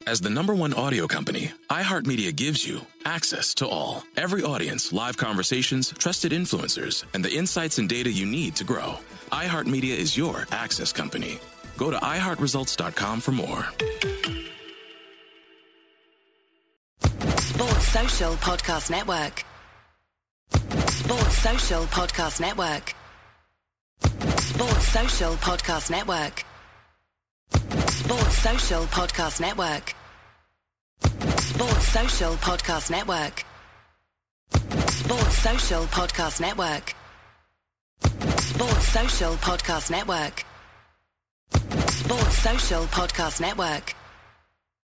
As the number one audio company, iHeartMedia gives you access to all. Every audience, live conversations, trusted influencers, and the insights and data you need to grow. iHeartMedia is your access company. Go to i heart results dot com for more. Sports Social Podcast Network. Sports Social Podcast Network. Sports Social Podcast Network. Sports Social Podcast Network. Sports Social Podcast Network. Sports Social Podcast Network. Sports Social Podcast Network. Sports Social Podcast Network.